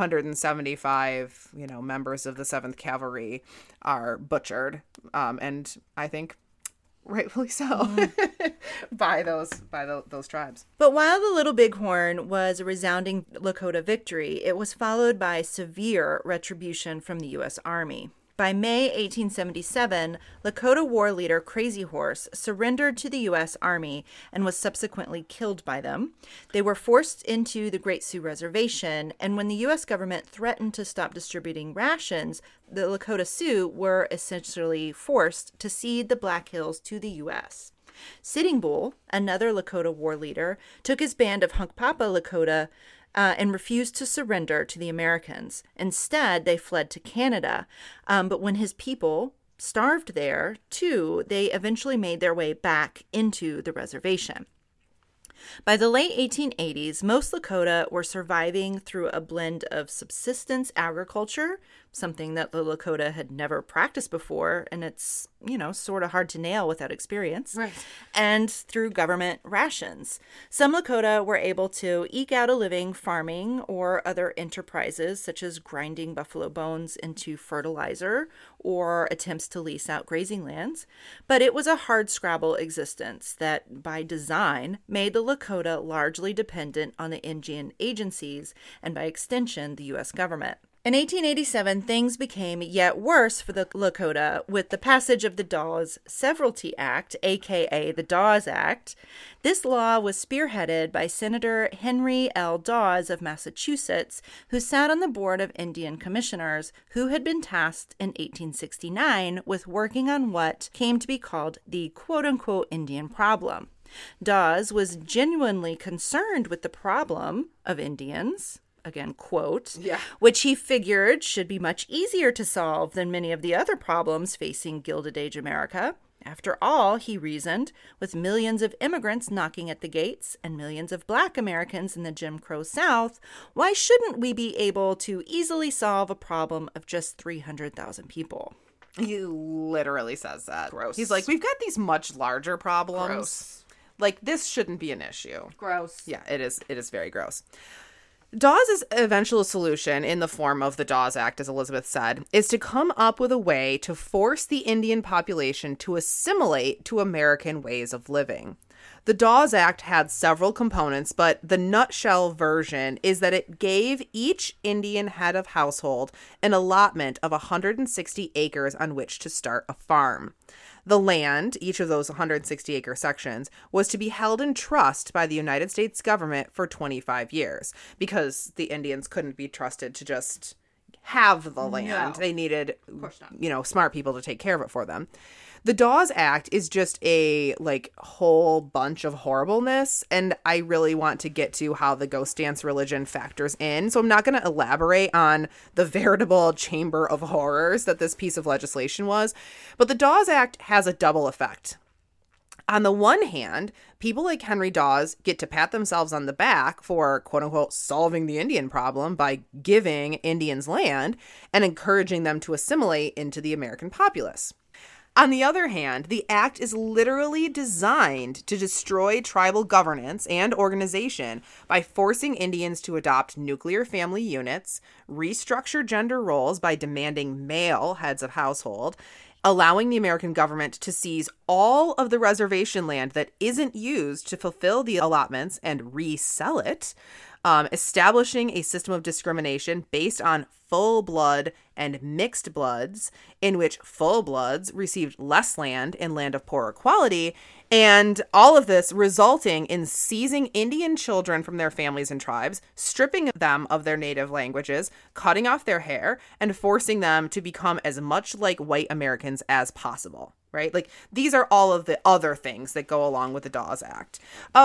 275, members of the 7th Cavalry are butchered. And I think rightfully so by those tribes. But while the Little Bighorn was a resounding Lakota victory, it was followed by severe retribution from the U.S. Army. By May 1877, Lakota war leader Crazy Horse surrendered to the U.S. Army and was subsequently killed by them. They were forced into the Great Sioux Reservation, and when the U.S. government threatened to stop distributing rations, the Lakota Sioux were essentially forced to cede the Black Hills to the U.S. Sitting Bull, another Lakota war leader, took his band of Hunkpapa Lakota and refused to surrender to the Americans. Instead, they fled to Canada. But when his people starved there, too, they eventually made their way back into the reservation. By the late 1880s, most Lakota were surviving through a blend of subsistence agriculture, something that the Lakota had never practiced before, and it's, sort of hard to nail without experience, Right. and through government rations. Some Lakota were able to eke out a living farming or other enterprises, such as grinding buffalo bones into fertilizer or attempts to lease out grazing lands. But it was a hardscrabble existence that, by design, made the Lakota largely dependent on the Indian agencies and, by extension, the U.S. government. In 1887, things became yet worse for the Lakota with the passage of the Dawes Severalty Act, aka the Dawes Act. This law was spearheaded by Senator Henry L. Dawes of Massachusetts, who sat on the Board of Indian Commissioners, who had been tasked in 1869 with working on what came to be called the quote-unquote Indian problem. Dawes was genuinely concerned with the problem of Indians, again, quote, which he figured should be much easier to solve than many of the other problems facing Gilded Age America. After all, he reasoned, with millions of immigrants knocking at the gates and millions of Black Americans in the Jim Crow South, why shouldn't we be able to easily solve a problem of just 300,000 people? He literally says that. Gross. He's like, we've got these much larger problems. Gross. Like, this shouldn't be an issue. Gross. Yeah, it is. It is very gross. Dawes' eventual solution, in the form of the Dawes Act, as Elizabeth said, is to come up with a way to force the Indian population to assimilate to American ways of living. The Dawes Act had several components, but the nutshell version is that it gave each Indian head of household an allotment of 160 acres on which to start a farm. The land, each of those 160-acre sections, was to be held in trust by the United States government for 25 years because the Indians couldn't be trusted to just have the land. No. They needed, Of course not. smart people to take care of it for them. The Dawes Act is just a, whole bunch of horribleness, and I really want to get to how the ghost dance religion factors in, so I'm not going to elaborate on the veritable chamber of horrors that this piece of legislation was, but the Dawes Act has a double effect. On the one hand, people like Henry Dawes get to pat themselves on the back for, quote-unquote, solving the Indian problem by giving Indians land and encouraging them to assimilate into the American populace. On the other hand, the act is literally designed to destroy tribal governance and organization by forcing Indians to adopt nuclear family units, restructure gender roles by demanding male heads of household, allowing the American government to seize all of the reservation land that isn't used to fulfill the allotments and resell it, establishing a system of discrimination based on full blood and mixed bloods, in which full bloods received less land and land of poorer quality, and all of this resulting in seizing Indian children from their families and tribes, stripping them of their native languages, cutting off their hair, and forcing them to become as much like white Americans as possible, right? These are all of the other things that go along with the Dawes Act.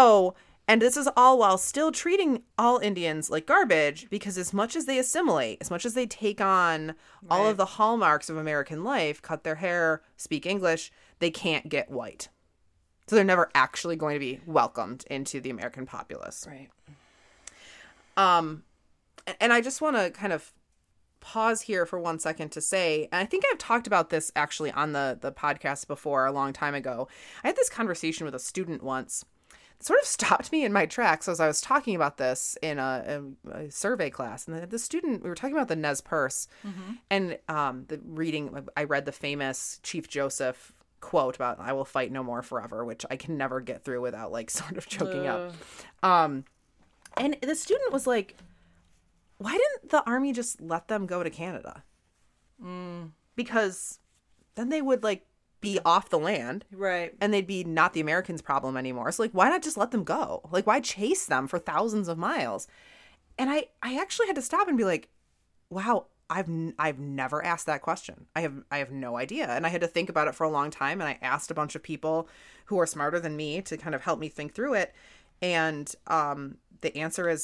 And this is all while still treating all Indians like garbage, because as much as they assimilate, as much as they take on all of the hallmarks of American life, cut their hair, speak English, they can't get white. So they're never actually going to be welcomed into the American populace. Right. And I just want to kind of pause here for 1 second to say, and I think I've talked about this actually on the podcast before a long time ago. I had this conversation with a student once. Sort of stopped me in my tracks as I was talking about this in a survey class. And the student, we were talking about the Nez Perce, and I read the famous Chief Joseph quote about "I will fight no more forever," which I can never get through without sort of choking up. And the student was like, "Why didn't the Army just let them go to Canada? Because then they would be off the land, Right. and they'd be not the Americans' problem anymore. So why not just let them go? Why chase them for thousands of miles?" And I actually had to stop and be like, wow, I've never asked that question. I have no idea. And I had to think about it for a long time, and I asked a bunch of people who are smarter than me to kind of help me think through it. And the answer is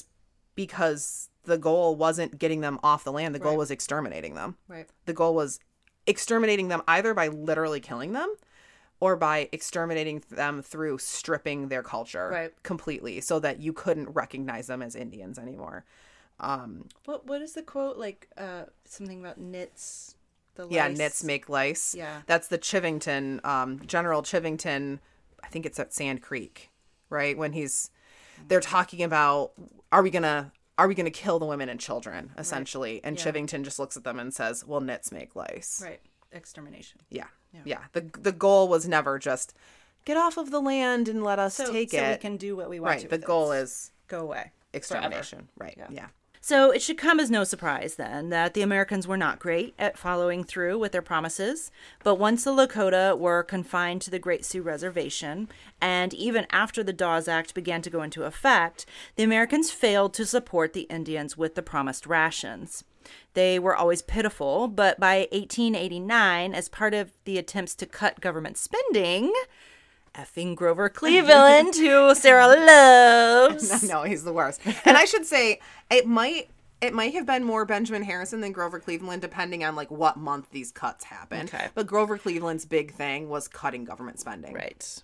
because the goal wasn't getting them off the land. The goal Right. was exterminating them. Right. The goal was exterminating them either by literally killing them or by exterminating them through stripping their culture Right. completely so that you couldn't recognize them as Indians anymore. What is the quote? Like something about knits. The Yeah, lice. knits make lice. Yeah. That's the Chivington, General Chivington, I think it's at Sand Creek, right? When they're talking about, are we gonna kill the women and children, essentially? And Yeah. Chivington just looks at them and says, well, knits make lice. Right. Extermination. Yeah. The goal was never just get off of the land and let us take so it. we can do what we want to. Right. The with goal it. is Go away. extermination. Right. Yeah. Yeah. So it should come as no surprise then that the Americans were not great at following through with their promises. But once the Lakota were confined to the Great Sioux Reservation, and even after the Dawes Act began to go into effect, the Americans failed to support the Indians with the promised rations. They were always pitiful, but by 1889, as part of the attempts to cut government spending, effing Grover Cleveland, who Sarah loves. No, he's the worst. And I should say it might have been more Benjamin Harrison than Grover Cleveland, depending on like what month these cuts happened. Okay. But Grover Cleveland's big thing was cutting government spending. Right.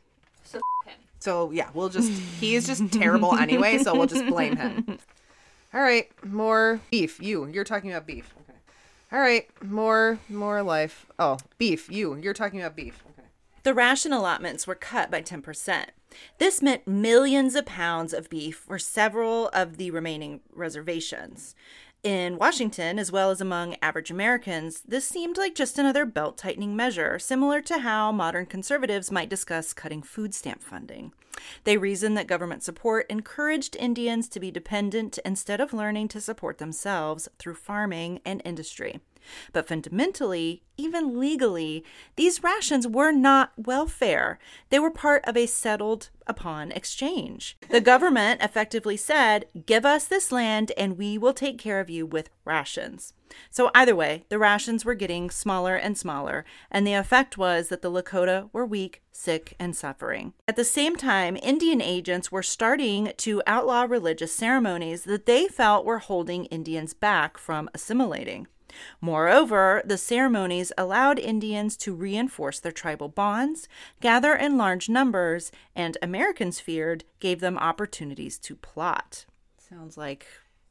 So yeah, he's just terrible anyway, so we'll just blame him. All right, more beef. You're talking about beef. Okay. All right, more life. Oh, beef. You're talking about beef. Okay. The ration allotments were cut by 10%. This meant millions of pounds of beef for several of the remaining reservations. In Washington, as well as among average Americans, this seemed like just another belt-tightening measure, similar to how modern conservatives might discuss cutting food stamp funding. They reasoned that government support encouraged Indians to be dependent instead of learning to support themselves through farming and industry. But fundamentally, even legally, these rations were not welfare. They were part of a settled upon exchange. The government effectively said, give us this land and we will take care of you with rations. So either way, the rations were getting smaller and smaller, and the effect was that the Lakota were weak, sick, and suffering. At the same time, Indian agents were starting to outlaw religious ceremonies that they felt were holding Indians back from assimilating. Moreover, the ceremonies allowed Indians to reinforce their tribal bonds, gather in large numbers, and Americans feared gave them opportunities to plot. Sounds like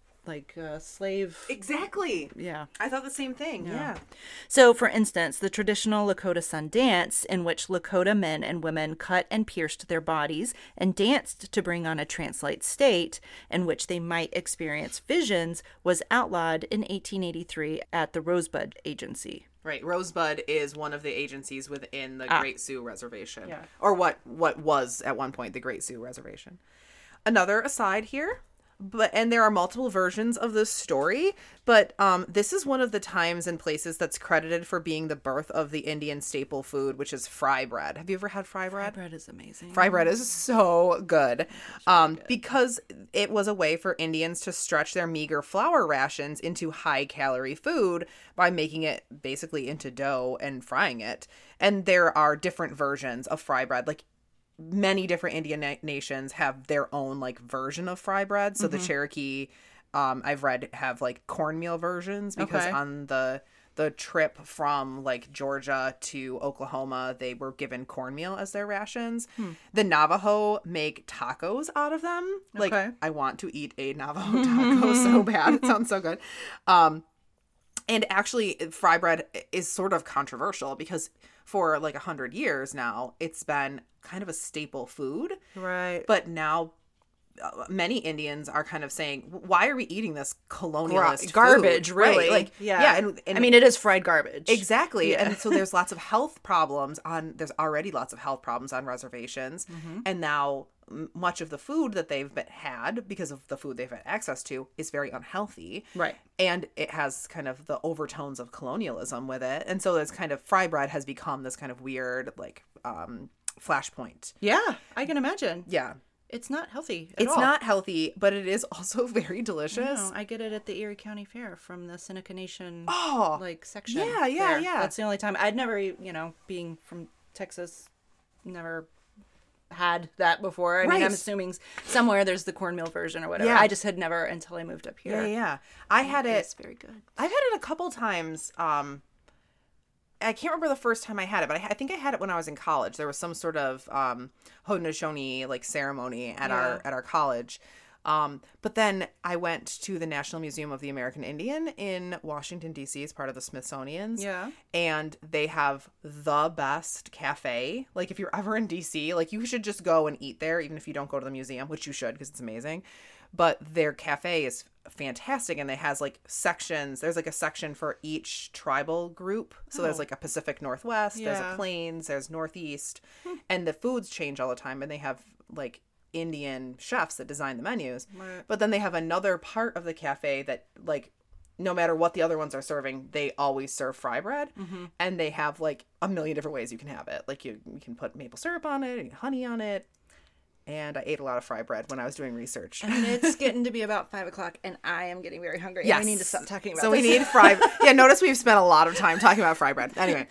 slave. Exactly. Yeah. I thought the same thing. Yeah. So, for instance, the traditional Lakota Sun Dance, in which Lakota men and women cut and pierced their bodies and danced to bring on a trance-like state in which they might experience visions, was outlawed in 1883 at the Rosebud Agency. Right. Rosebud is one of the agencies within the Great Sioux Reservation. Yeah. Or what was at one point the Great Sioux Reservation. Another aside here. And there are multiple versions of this story, but this is one of the times and places that's credited for being the birth of the Indian staple food, which is fry bread. Have you ever had fry bread? Fry bread is amazing. Fry bread is so good, because it was a way for Indians to stretch their meager flour rations into high-calorie food by making it basically into dough and frying it. And there are different versions of fry bread, like many different Indian nations have their own like version of fry bread. So the Cherokee, I've read, have like cornmeal versions because on the trip from like Georgia to Oklahoma, they were given cornmeal as their rations. The Navajo make tacos out of them. Like I want to eat a Navajo taco so bad. It sounds so good. And actually fry bread is sort of controversial because for like 100 years now, it's been kind of a staple food. Right. But now many Indians are kind of saying, why are we eating this colonialist garbage, food? really? Right. Like, yeah. And I mean, it is fried garbage. Exactly. Yeah. And so there's lots of health problems there's already lots of health problems on reservations. And now much of the food that they've had, because of the food they've had access to, is very unhealthy. Right. And it has kind of the overtones of colonialism with it. And so it's kind of, fry bread has become this kind of weird, like, flashpoint. Yeah, I can imagine. Yeah. It's not healthy at all. It's not healthy, but it is also very delicious. No, I get it at the Erie County Fair from the Seneca Nation Oh, section. yeah. That's the only time. I'd never, being from Texas, never had that before. I mean, I'm assuming somewhere there's the cornmeal version or whatever. Yeah. I just had never until I moved up here. Yeah. I had it. It's very good. I've had it a couple times. I can't remember the first time I had it, but I think I had it when I was in college. There was some sort of Haudenosaunee like ceremony at our college. But then I went to the National Museum of the American Indian in Washington, D.C. as part of the Smithsonian's. Yeah. And they have the best cafe. Like, if you're ever in D.C., like, you should just go and eat there, even if you don't go to the museum, which you should because it's amazing. But their cafe is fantastic, and it has, like, sections. There's, like, a section for each tribal group. So there's, like, a Pacific Northwest, there's a Plains, there's Northeast. And the foods change all the time, and they have, like, Indian chefs that design the menus. Right. But then they have another part of the cafe that, like, no matter what the other ones are serving, they always serve fry bread. And they have, like, a million different ways you can have it. Like, you can put maple syrup on it and honey on it. And I ate a lot of fry bread when I was doing research. And it's getting to be about 5 o'clock, and I am getting very hungry. Yes. And we need to stop talking about this. So we need fry. Yeah, notice we've spent a lot of time talking about fry bread. Anyway.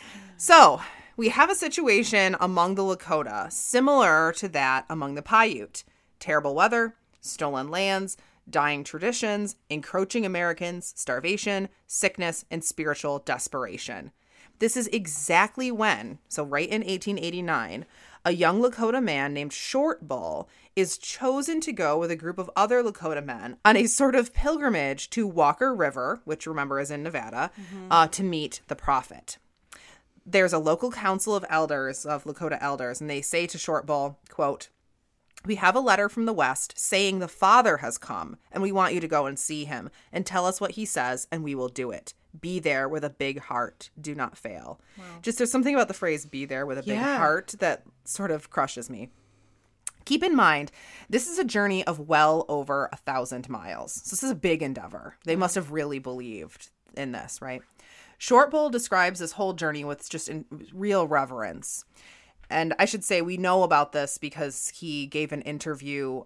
So we have a situation among the Lakota similar to that among the Paiute. Terrible weather, stolen lands, dying traditions, encroaching Americans, starvation, sickness, and spiritual desperation. This is exactly when, so right in 1889, a young Lakota man named Short Bull is chosen to go with a group of other Lakota men on a sort of pilgrimage to Walker River, which remember is in Nevada, to meet the prophet. There's a local council of Lakota elders, and they say to Short Bull, quote, "We have a letter from the West saying the Father has come, and we want you to go and see him and tell us what he says, and we will do it. Be there with a big heart. Do not fail." Wow. Just there's something about the phrase "be there with a big heart" that sort of crushes me. Keep in mind, this is a journey of well over 1,000 miles. So this is a big endeavor. They must have really believed in this, right? Short Bull describes this whole journey with just real reverence. And I should say we know about this because he gave an interview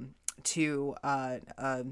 to a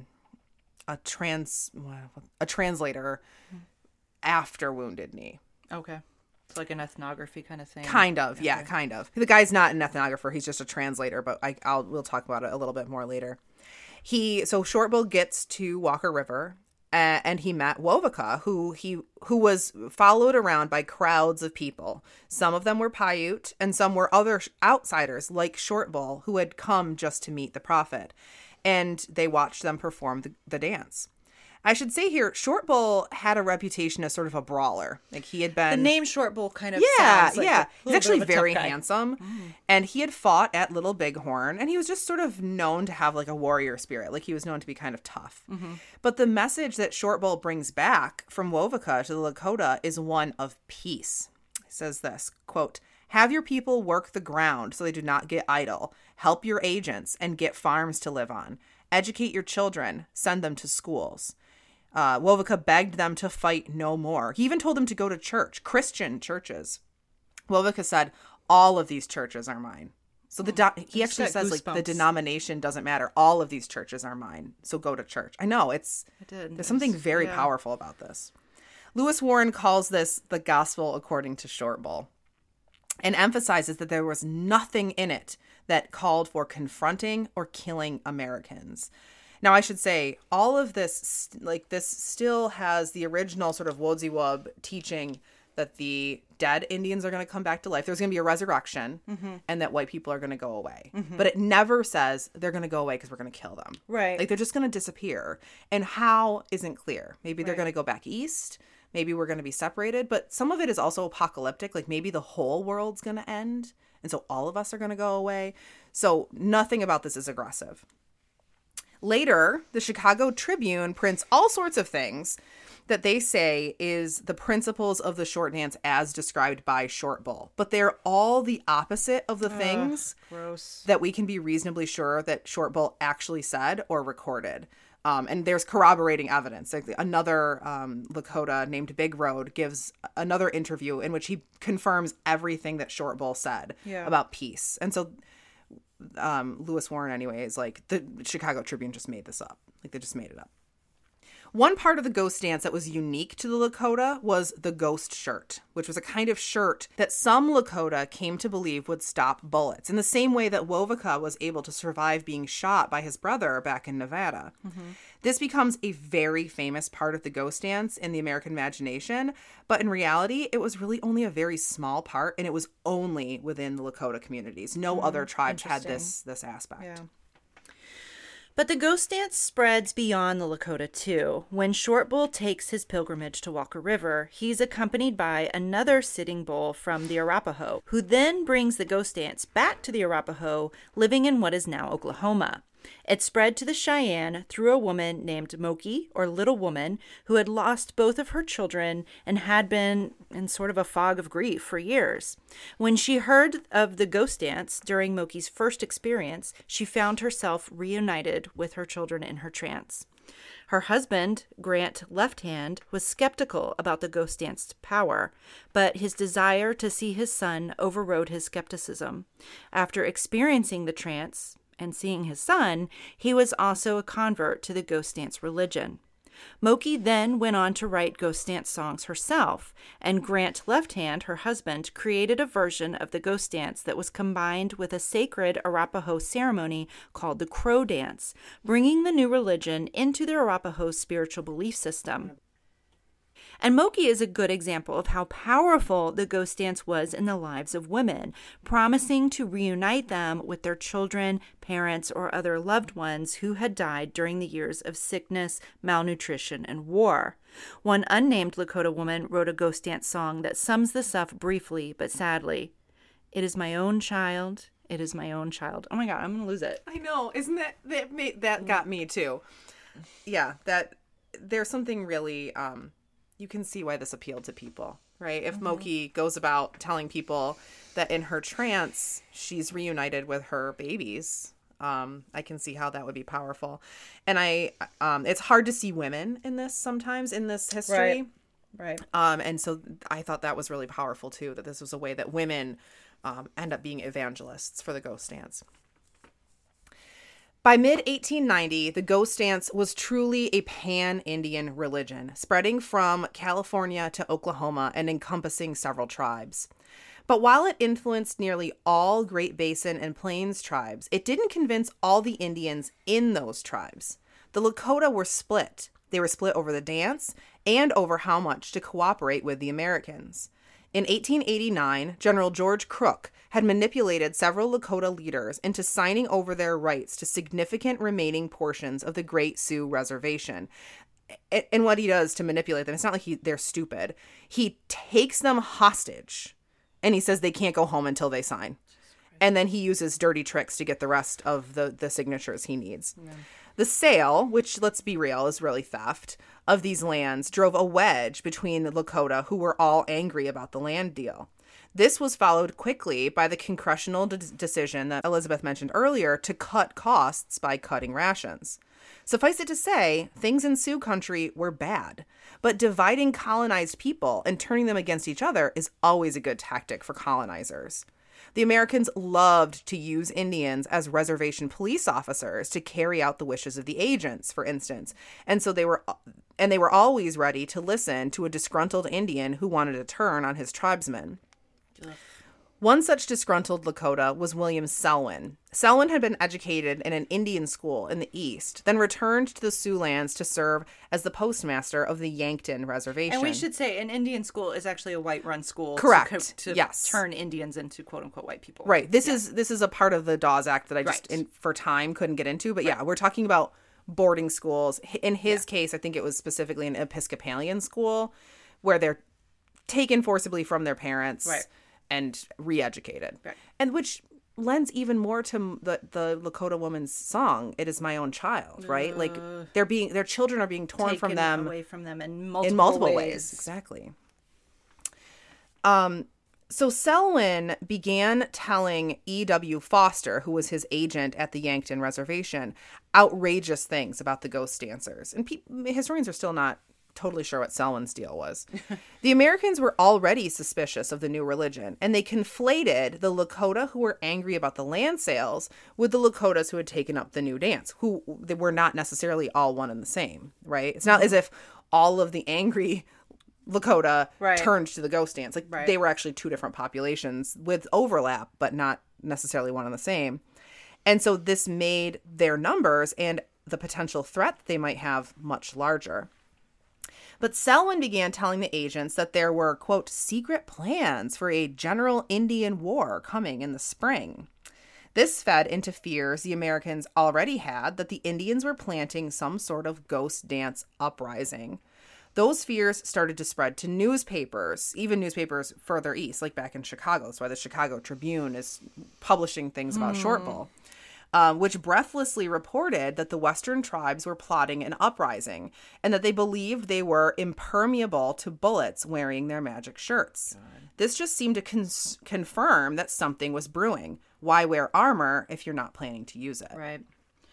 translator after Wounded Knee. Okay. It's like an ethnography kind of thing. Kind of, okay. Yeah, kind of. The guy's not an ethnographer; he's just a translator. But we'll talk about it a little bit more later. So Short Bull gets to Walker River, and he met Wovoka, who was followed around by crowds of people. Some of them were Paiute, and some were other outsiders like Short Bull who had come just to meet the prophet, and they watched them perform the dance. I should say here, Short Bull had a reputation as sort of a brawler. Like he had been... The name Short Bull kind of sounds like he's actually very handsome. And he had fought at Little Bighorn, and he was just sort of known to have like a warrior spirit. Like he was known to be kind of tough. But the message that Short Bull brings back from Wovoka to the Lakota is one of peace. It says this, quote, "Have your people work the ground so they do not get idle. Help your agents and get farms to live on. Educate your children. Send them to schools." Wovoka begged them to fight no more. He even told them to go to church, Christian churches. Wovoka said, "All of these churches are mine." So he actually says like the denomination doesn't matter. All of these churches are mine. So go to church. I know there's something very powerful about this. Lewis Warren calls this the gospel according to Short Bull, and emphasizes that there was nothing in it that called for confronting or killing Americans. Now, I should say, all of this, like this still has the original sort of Wodziwob teaching that the dead Indians are going to come back to life. There's going to be a resurrection and that white people are going to go away. But it never says they're going to go away because we're going to kill them. Right. Like they're just going to disappear. And how isn't clear. Maybe they're going to go back east. Maybe we're going to be separated. But some of it is also apocalyptic. Like maybe the whole world's going to end. And so all of us are going to go away. So nothing about this is aggressive. Later, the Chicago Tribune prints all sorts of things that they say is the principles of the short dance as described by Short Bull. But they're all the opposite of the things that we can be reasonably sure that Short Bull actually said or recorded. And there's corroborating evidence. Like another Lakota named Big Road gives another interview in which he confirms everything that Short Bull said about peace. And so Lewis Warren, anyway, is like the Chicago Tribune just made this up. Like they just made it up. One part of the ghost dance that was unique to the Lakota was the ghost shirt, which was a kind of shirt that some Lakota came to believe would stop bullets, in the same way that Wovoka was able to survive being shot by his brother back in Nevada. Mm-hmm. This becomes a very famous part of the ghost dance in the American imagination, but in reality, it was really only a very small part, and it was only within the Lakota communities. No other tribes had this aspect. Yeah. But the ghost dance spreads beyond the Lakota, too. When Short Bull takes his pilgrimage to Walker River, he's accompanied by another Sitting Bull from the Arapaho, who then brings the ghost dance back to the Arapaho, living in what is now Oklahoma. It spread to the Cheyenne through a woman named Moki, or Little Woman, who had lost both of her children and had been in sort of a fog of grief for years. When she heard of the ghost dance during Moki's first experience, she found herself reunited with her children in her trance. Her husband, Grant Left Hand, was skeptical about the ghost dance's power, but his desire to see his son overrode his skepticism. After experiencing the trance and seeing his son, he was also a convert to the ghost dance religion. Moki then went on to write ghost dance songs herself, and Grant Left Hand, her husband, created a version of the ghost dance that was combined with a sacred Arapaho ceremony called the Crow Dance, bringing the new religion into the Arapaho spiritual belief system. And Moki is a good example of how powerful the ghost dance was in the lives of women, promising to reunite them with their children, parents, or other loved ones who had died during the years of sickness, malnutrition, and war. One unnamed Lakota woman wrote a ghost dance song that sums this up briefly but sadly. It is my own child. It is my own child. Oh my God, I'm going to lose it. I know. Isn't that got me too. Yeah, that there's something really... you can see why this appealed to people, right? If Moki goes about telling people that in her trance, she's reunited with her babies, I can see how that would be powerful. And it's hard to see women in this sometimes in this history. Right. And so I thought that was really powerful too, that this was a way that women end up being evangelists for the ghost dance. By mid-1890, the ghost dance was truly a pan-Indian religion, spreading from California to Oklahoma and encompassing several tribes. But while it influenced nearly all Great Basin and Plains tribes, it didn't convince all the Indians in those tribes. The Lakota were split. They were split over the dance and over how much to cooperate with the Americans. In 1889, General George Crook had manipulated several Lakota leaders into signing over their rights to significant remaining portions of the Great Sioux Reservation. And what he does to manipulate them, it's not like they're stupid. He takes them hostage, and he says they can't go home until they sign. And then he uses dirty tricks to get the rest of the signatures he needs. Yeah. The sale, which, let's be real, is really theft, of these lands drove a wedge between the Lakota, who were all angry about the land deal. This was followed quickly by the congressional decision that Elizabeth mentioned earlier to cut costs by cutting rations. Suffice it to say, things in Sioux country were bad, but dividing colonized people and turning them against each other is always a good tactic for colonizers. The Americans loved to use Indians as reservation police officers to carry out the wishes of the agents, for instance. And so they were always ready to listen to a disgruntled Indian who wanted to turn on his tribesmen. Ugh. One such disgruntled Lakota was William Selwyn. Selwyn had been educated in an Indian school in the East, then returned to the Sioux lands to serve as the postmaster of the Yankton Reservation. And we should say an Indian school is actually a white-run school. Correct. To yes. Turn Indians into quote-unquote white people. Right. This is a part of the Dawes Act that I just, for time, couldn't get into. But yeah, we're talking about boarding schools. In his case, I think it was specifically an Episcopalian school where they're taken forcibly from their parents. Right. And re-educated. Right. And which lends even more to the Lakota woman's song, "It Is My Own Child," right? Like their children are being torn from them, away from them in multiple ways. Exactly. So Selwyn began telling E.W. Foster, who was his agent at the Yankton Reservation, outrageous things about the ghost dancers. And historians are still not totally sure what Selwyn's deal was. The Americans were already suspicious of the new religion, and they conflated the Lakota who were angry about the land sales with the Lakotas who had taken up the new dance, who they were not necessarily all one and the same, right? It's not as if all of the angry Lakota turned to the ghost dance. Like, they were actually two different populations with overlap, but not necessarily one and the same. And so this made their numbers and the potential threat that they might have much larger. But Selwyn began telling the agents that there were, quote, secret plans for a general Indian war coming in the spring. This fed into fears the Americans already had that the Indians were planting some sort of ghost dance uprising. Those fears started to spread to newspapers, even newspapers further east, like back in Chicago. That's why the Chicago Tribune is publishing things about Short Bull. Which breathlessly reported that the Western tribes were plotting an uprising and that they believed they were impermeable to bullets wearing their magic shirts. God. This just seemed to confirm that something was brewing. Why wear armor if you're not planning to use it? Right.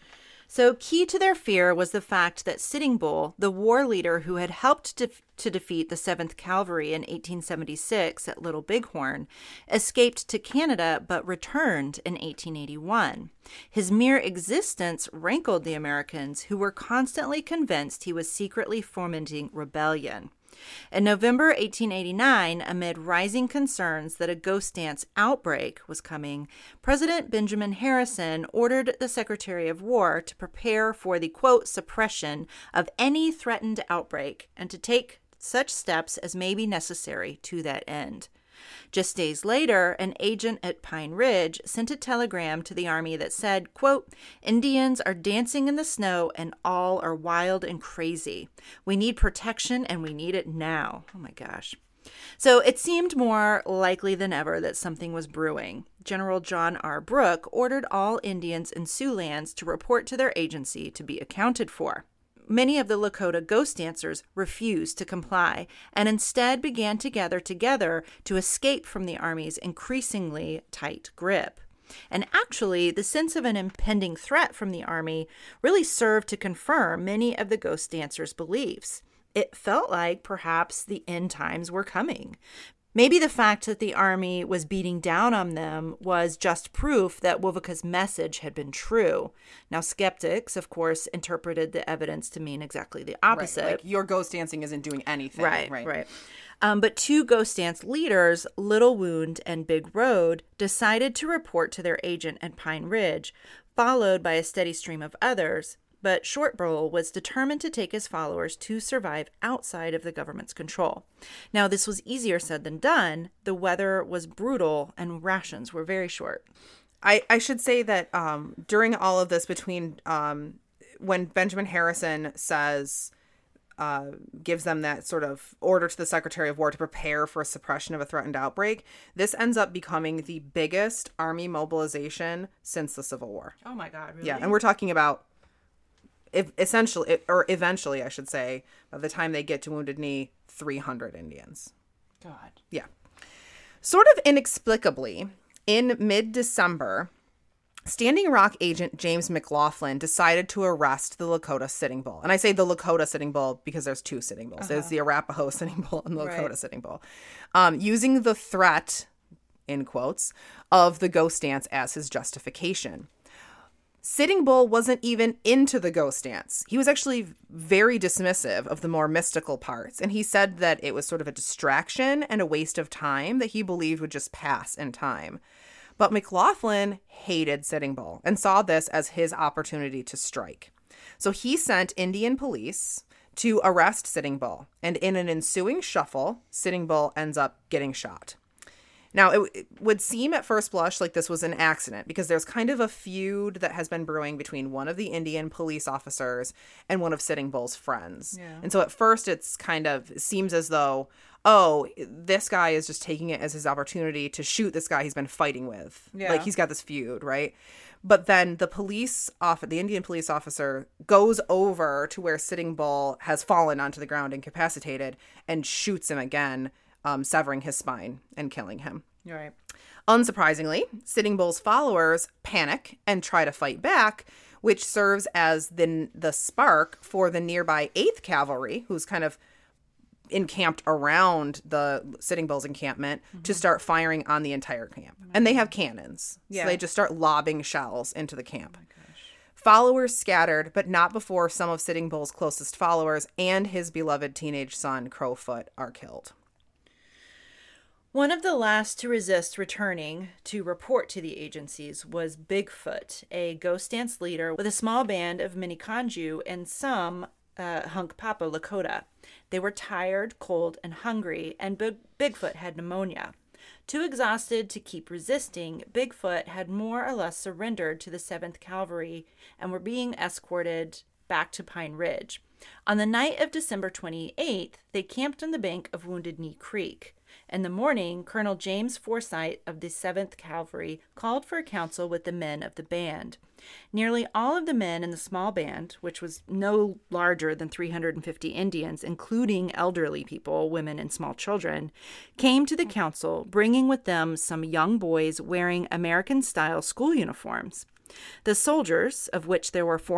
So key to their fear was the fact that Sitting Bull, the war leader who had helped to defeat the 7th Cavalry in 1876 at Little Bighorn, escaped to Canada but returned in 1881. His mere existence rankled the Americans, who were constantly convinced he was secretly fomenting rebellion. In November 1889, amid rising concerns that a ghost dance outbreak was coming, President Benjamin Harrison ordered the Secretary of War to prepare for the, quote, suppression of any threatened outbreak and to take such steps as may be necessary to that end. Just days later, an agent at Pine Ridge sent a telegram to the Army that said, quote, Indians are dancing in the snow and all are wild and crazy. We need protection and we need it now. Oh my gosh. So it seemed more likely than ever that something was brewing. General John R. Brooke ordered all Indians in Sioux lands to report to their agency to be accounted for. Many of the Lakota ghost dancers refused to comply and instead began to gather together to escape from the Army's increasingly tight grip. And actually, the sense of an impending threat from the Army really served to confirm many of the ghost dancers' beliefs. It felt like perhaps the end times were coming. Maybe the fact that the Army was beating down on them was just proof that Wovoka's message had been true. Now, skeptics, of course, interpreted the evidence to mean exactly the opposite. Right, like your ghost dancing isn't doing anything. Right. But two ghost dance leaders, Little Wound and Big Road, decided to report to their agent at Pine Ridge, followed by a steady stream of others. But Short Bull was determined to take his followers to survive outside of the government's control. Now, this was easier said than done. The weather was brutal and rations were very short. I should say that during all of this, between when Benjamin Harrison says, gives them that sort of order to the Secretary of War to prepare for a suppression of a threatened outbreak, this ends up becoming the biggest Army mobilization since the Civil War. Oh my God, really? Yeah, and we're talking about eventually, I should say, by the time they get to Wounded Knee, 300 Indians. God. Yeah. Sort of inexplicably, in mid-December, Standing Rock agent James McLaughlin decided to arrest the Lakota Sitting Bull. And I say the Lakota Sitting Bull because there's two Sitting Bulls. There's the Arapaho Sitting Bull and the Lakota Sitting Bull. Using the threat, in quotes, of the ghost dance as his justification. Sitting Bull wasn't even into the ghost dance. He was actually very dismissive of the more mystical parts, and he said that it was sort of a distraction and a waste of time that he believed would just pass in time. But McLaughlin hated Sitting Bull and saw this as his opportunity to strike. So he sent Indian police to arrest Sitting Bull, and in an ensuing shuffle, Sitting Bull ends up getting shot. Now, it would seem at first blush like this was an accident because there's kind of a feud that has been brewing between one of the Indian police officers and one of Sitting Bull's friends. Yeah. And so at first it seems as though, oh, this guy is just taking it as his opportunity to shoot this guy he's been fighting with. Yeah. Like he's got this feud, right? But then the Indian police officer goes over to where Sitting Bull has fallen onto the ground incapacitated and shoots him again, severing his spine and killing him. Right. Unsurprisingly, Sitting Bull's followers panic and try to fight back, which serves as the spark for the nearby 8th Cavalry, who's kind of encamped around the Sitting Bull's encampment to start firing on the entire camp. And they have cannons. Yeah. So they just start lobbing shells into the camp. Followers scattered, but not before some of Sitting Bull's closest followers and his beloved teenage son, Crowfoot, are killed. One of the last to resist returning to report to the agencies was Bigfoot, a ghost dance leader with a small band of Miniconjou and some Hunkpapa Lakota. They were tired, cold, and hungry, and Bigfoot had pneumonia. Too exhausted to keep resisting, Bigfoot had more or less surrendered to the 7th Cavalry and were being escorted back to Pine Ridge. On the night of December 28th, they camped on the bank of Wounded Knee Creek. In the morning, Colonel James Forsyth of the 7th Cavalry called for a council with the men of the band. Nearly all of the men in the small band, which was no larger than 350 Indians, including elderly people, women, and small children, came to the council, bringing with them some young boys wearing American-style school uniforms. The soldiers, of which there were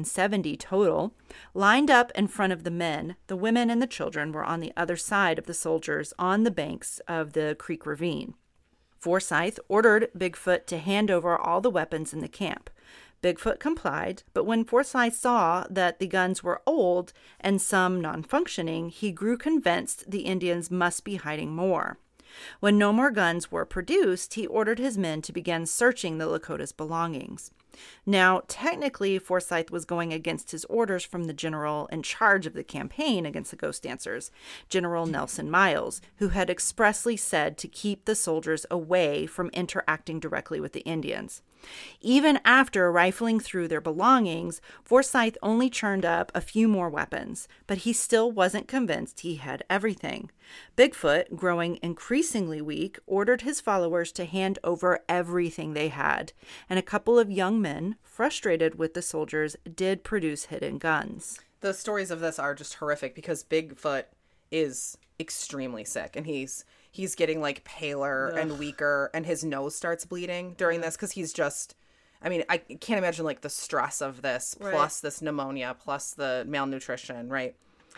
470 total, lined up in front of the men. The women and the children were on the other side of the soldiers on the banks of the creek ravine. Forsyth ordered Bigfoot to hand over all the weapons in the camp. Bigfoot complied, but when Forsyth saw that the guns were old and some non-functioning, he grew convinced the Indians must be hiding more. When no more guns were produced, he ordered his men to begin searching the Lakota's belongings. Now, technically, Forsyth was going against his orders from the general in charge of the campaign against the ghost dancers, General Nelson Miles, who had expressly said to keep the soldiers away from interacting directly with the Indians. Even after rifling through their belongings, Forsyth only churned up a few more weapons, but he still wasn't convinced he had everything. Bigfoot, growing increasingly weak, ordered his followers to hand over everything they had, and a couple of young men, frustrated with the soldiers, did produce hidden guns. The stories of this are just horrific because Bigfoot is extremely sick, and he's getting like paler and weaker, and his nose starts bleeding during this because he's just, I mean, I can't imagine like the stress of this, plus this pneumonia, plus the malnutrition, right?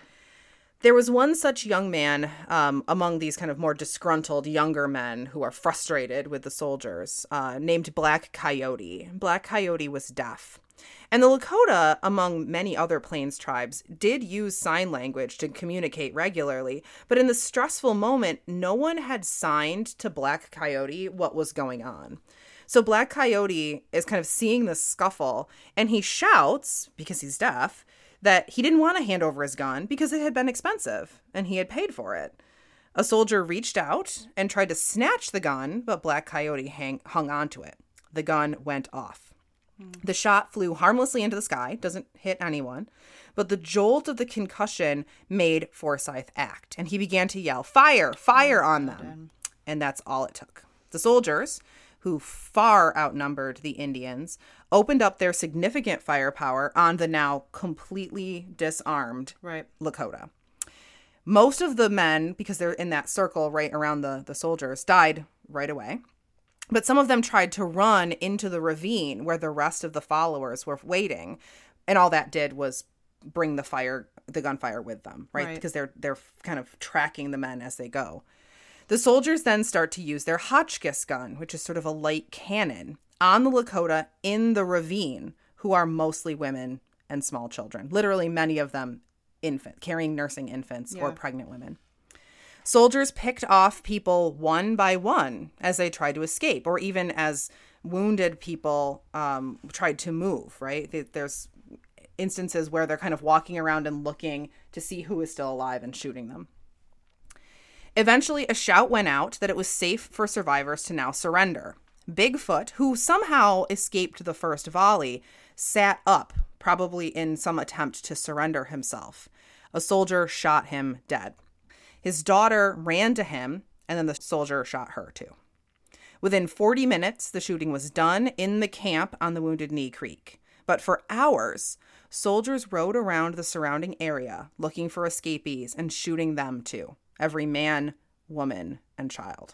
There was one such young man among these kind of more disgruntled younger men who are frustrated with the soldiers, named Black Coyote. Black Coyote was deaf. And the Lakota, among many other Plains tribes, did use sign language to communicate regularly, but in the stressful moment, no one had signed to Black Coyote what was going on. So Black Coyote is kind of seeing this scuffle, and he shouts, because he's deaf, that he didn't want to hand over his gun because it had been expensive, and he had paid for it. A soldier reached out and tried to snatch the gun, but Black Coyote hung onto it. The gun went off. The shot flew harmlessly into the sky, doesn't hit anyone, but the jolt of the concussion made Forsyth act, and he began to yell, "Fire! Fire on them!" And that's all it took. The soldiers, who far outnumbered the Indians, opened up their significant firepower on the now completely disarmed Lakota. Most of the men, because they're in that circle right around the soldiers, died right away. But some of them tried to run into the ravine where the rest of the followers were waiting. And all that did was bring the gunfire with them, right? Because they're kind of tracking the men as they go. The soldiers then start to use their Hotchkiss gun, which is sort of a light cannon, on the Lakota in the who are mostly women and small children. Literally, many of them carrying nursing infants or pregnant women. Soldiers picked off people one by one as they tried to escape, or even as wounded people tried to move, right? There's instances where they're kind of walking around and looking to see who is still alive and shooting them. Eventually, a shout went out that it was safe for survivors to now surrender. Bigfoot, who somehow escaped the first volley, sat up, probably in some attempt to surrender himself. A soldier shot him dead. His daughter ran to him, and then the soldier shot her too. Within 40 minutes, the shooting was done in the camp on the Wounded Knee Creek. But for hours, soldiers rode around the surrounding area looking for escapees and shooting them too. Every man, woman, and child.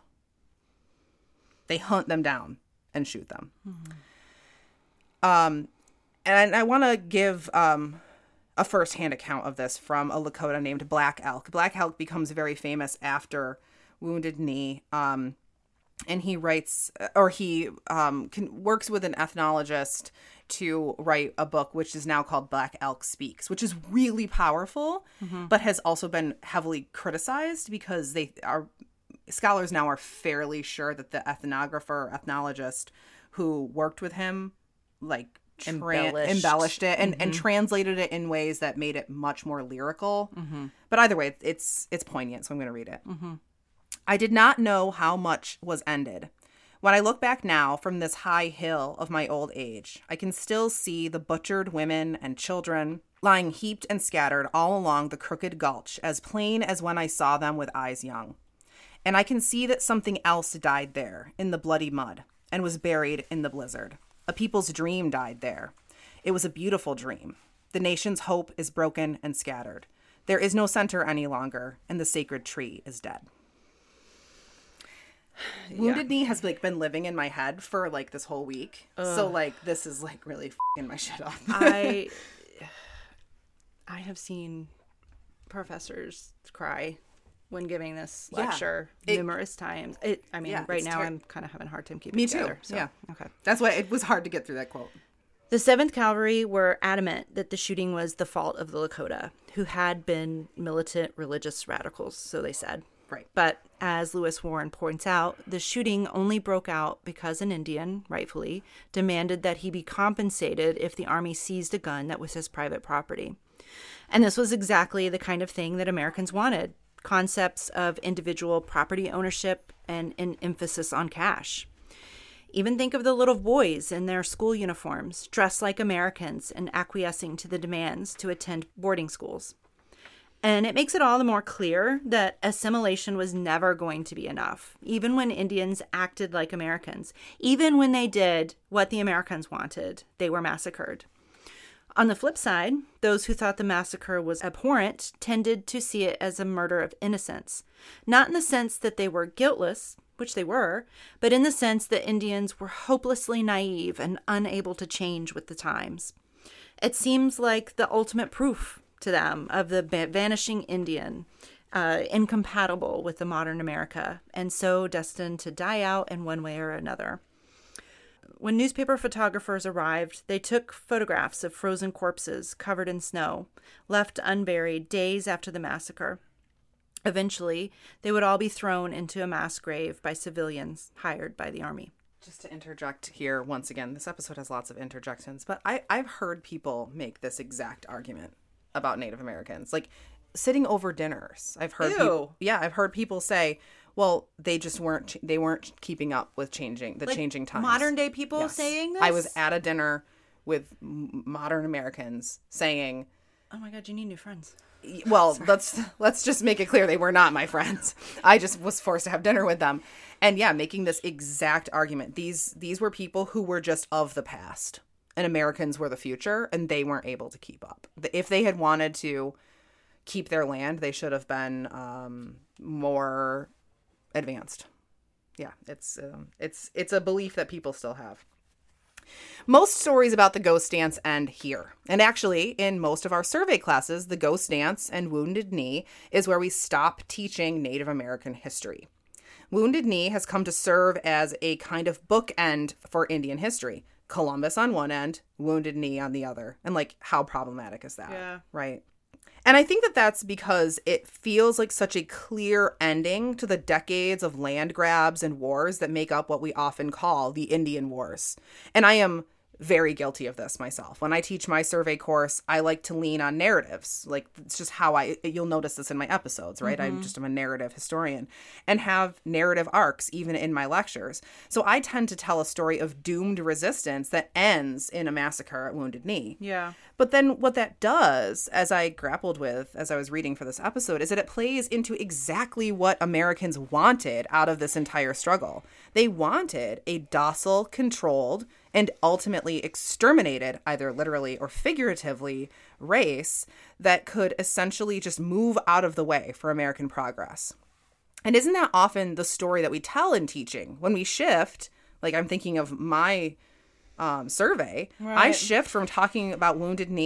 They hunt them down and shoot them. Mm-hmm. And I want to give a firsthand account of this from a Lakota named Black Elk. Black Elk becomes very famous after Wounded Knee. And he writes, or he works with an ethnologist to write a book which is now called Black Elk Speaks, which is really powerful, but has also been heavily criticized because scholars now are fairly sure that the ethnologist who worked with him embellished it and translated it in ways that made it much more lyrical. But either way, it's poignant, so I'm going to read it. I did not know how much was ended. When I look back now from this high hill of my old age, I can still see the butchered women and children lying heaped and scattered all along the crooked gulch, as plain as when I saw them with eyes young. And I can see that something else died there in the bloody mud and was buried in the blizzard. A people's dream died there. It was a beautiful dream. The nation's hope is broken and scattered. There is no center any longer, and the sacred tree is dead. Wounded Knee has been living in my head for this whole week. So this is really f***ing my shit up. I have seen professors cry when giving this lecture numerous times. Right now I'm kind of having a hard time keeping it together. Me too. So. Yeah. Okay. That's why it was hard to get through that quote. The 7th Cavalry were adamant that the shooting was the fault of the Lakota, who had been militant religious radicals, so they said. Right. But as Lewis Warren points out, the shooting only broke out because an Indian, rightfully, demanded that he be compensated if the Army seized a gun that was his private property. And this was exactly the kind of thing that Americans wanted. Concepts of individual property ownership and an emphasis on cash. Even think of the little boys in their school uniforms, dressed like Americans and acquiescing to the demands to attend boarding schools. And it makes it all the more clear that assimilation was never going to be enough, even when Indians acted like Americans. Even when they did what the Americans wanted, they were massacred. On the flip side, those who thought the massacre was abhorrent tended to see it as a murder of innocence, not in the sense that they were guiltless, which they were, but in the sense that Indians were hopelessly naive and unable to change with the times. It seems like the ultimate proof to them of the vanishing Indian, incompatible with the modern America, and so destined to die out in one way or another. When newspaper photographers arrived, they took photographs of frozen corpses covered in snow, left unburied days after the massacre. Eventually, they would all be thrown into a mass grave by civilians hired by the Army. Just to interject here once again, this episode has lots of interjections, but I've heard people make this exact argument about Native Americans, sitting over dinners. I've heard people say, well, they just weren't keeping up with changing times. Modern day people saying this? I was at a dinner with modern Americans saying, oh my God, you need new friends. Well, let's just make it clear they were not my friends. I just was forced to have dinner with them. And making this exact argument. These were people who were just of the past. And Americans were the future, and they weren't able to keep up. If they had wanted to keep their land, they should have been more advanced. Yeah, it's a belief that people still have. Most stories about the ghost dance end here. And actually, in most of our survey classes, the ghost dance and Wounded Knee is where we stop teaching Native American history. Wounded Knee has come to serve as a kind of bookend for Indian history. Columbus on one end, Wounded Knee on the other. And how problematic is that? Yeah. Right. And I think that that's because it feels like such a clear ending to the decades of land grabs and wars that make up what we often call the Indian Wars. And I am very guilty of this myself. When I teach my survey course, I like to lean on narratives. It's just how you'll notice this in my episodes, right? I'm a narrative historian and have narrative arcs even in my lectures. So I tend to tell a story of doomed resistance that ends in a massacre at Wounded Knee. Yeah. But then what that does, as I grappled with as I was reading for this episode, is that it plays into exactly what Americans wanted out of this entire struggle. They wanted a docile, controlled, and ultimately exterminated, either literally or figuratively, race that could essentially just move out of the way for American progress. And isn't that often the story that we tell in teaching? When we shift, I'm thinking of my survey, right. I shift from talking about Wounded Knee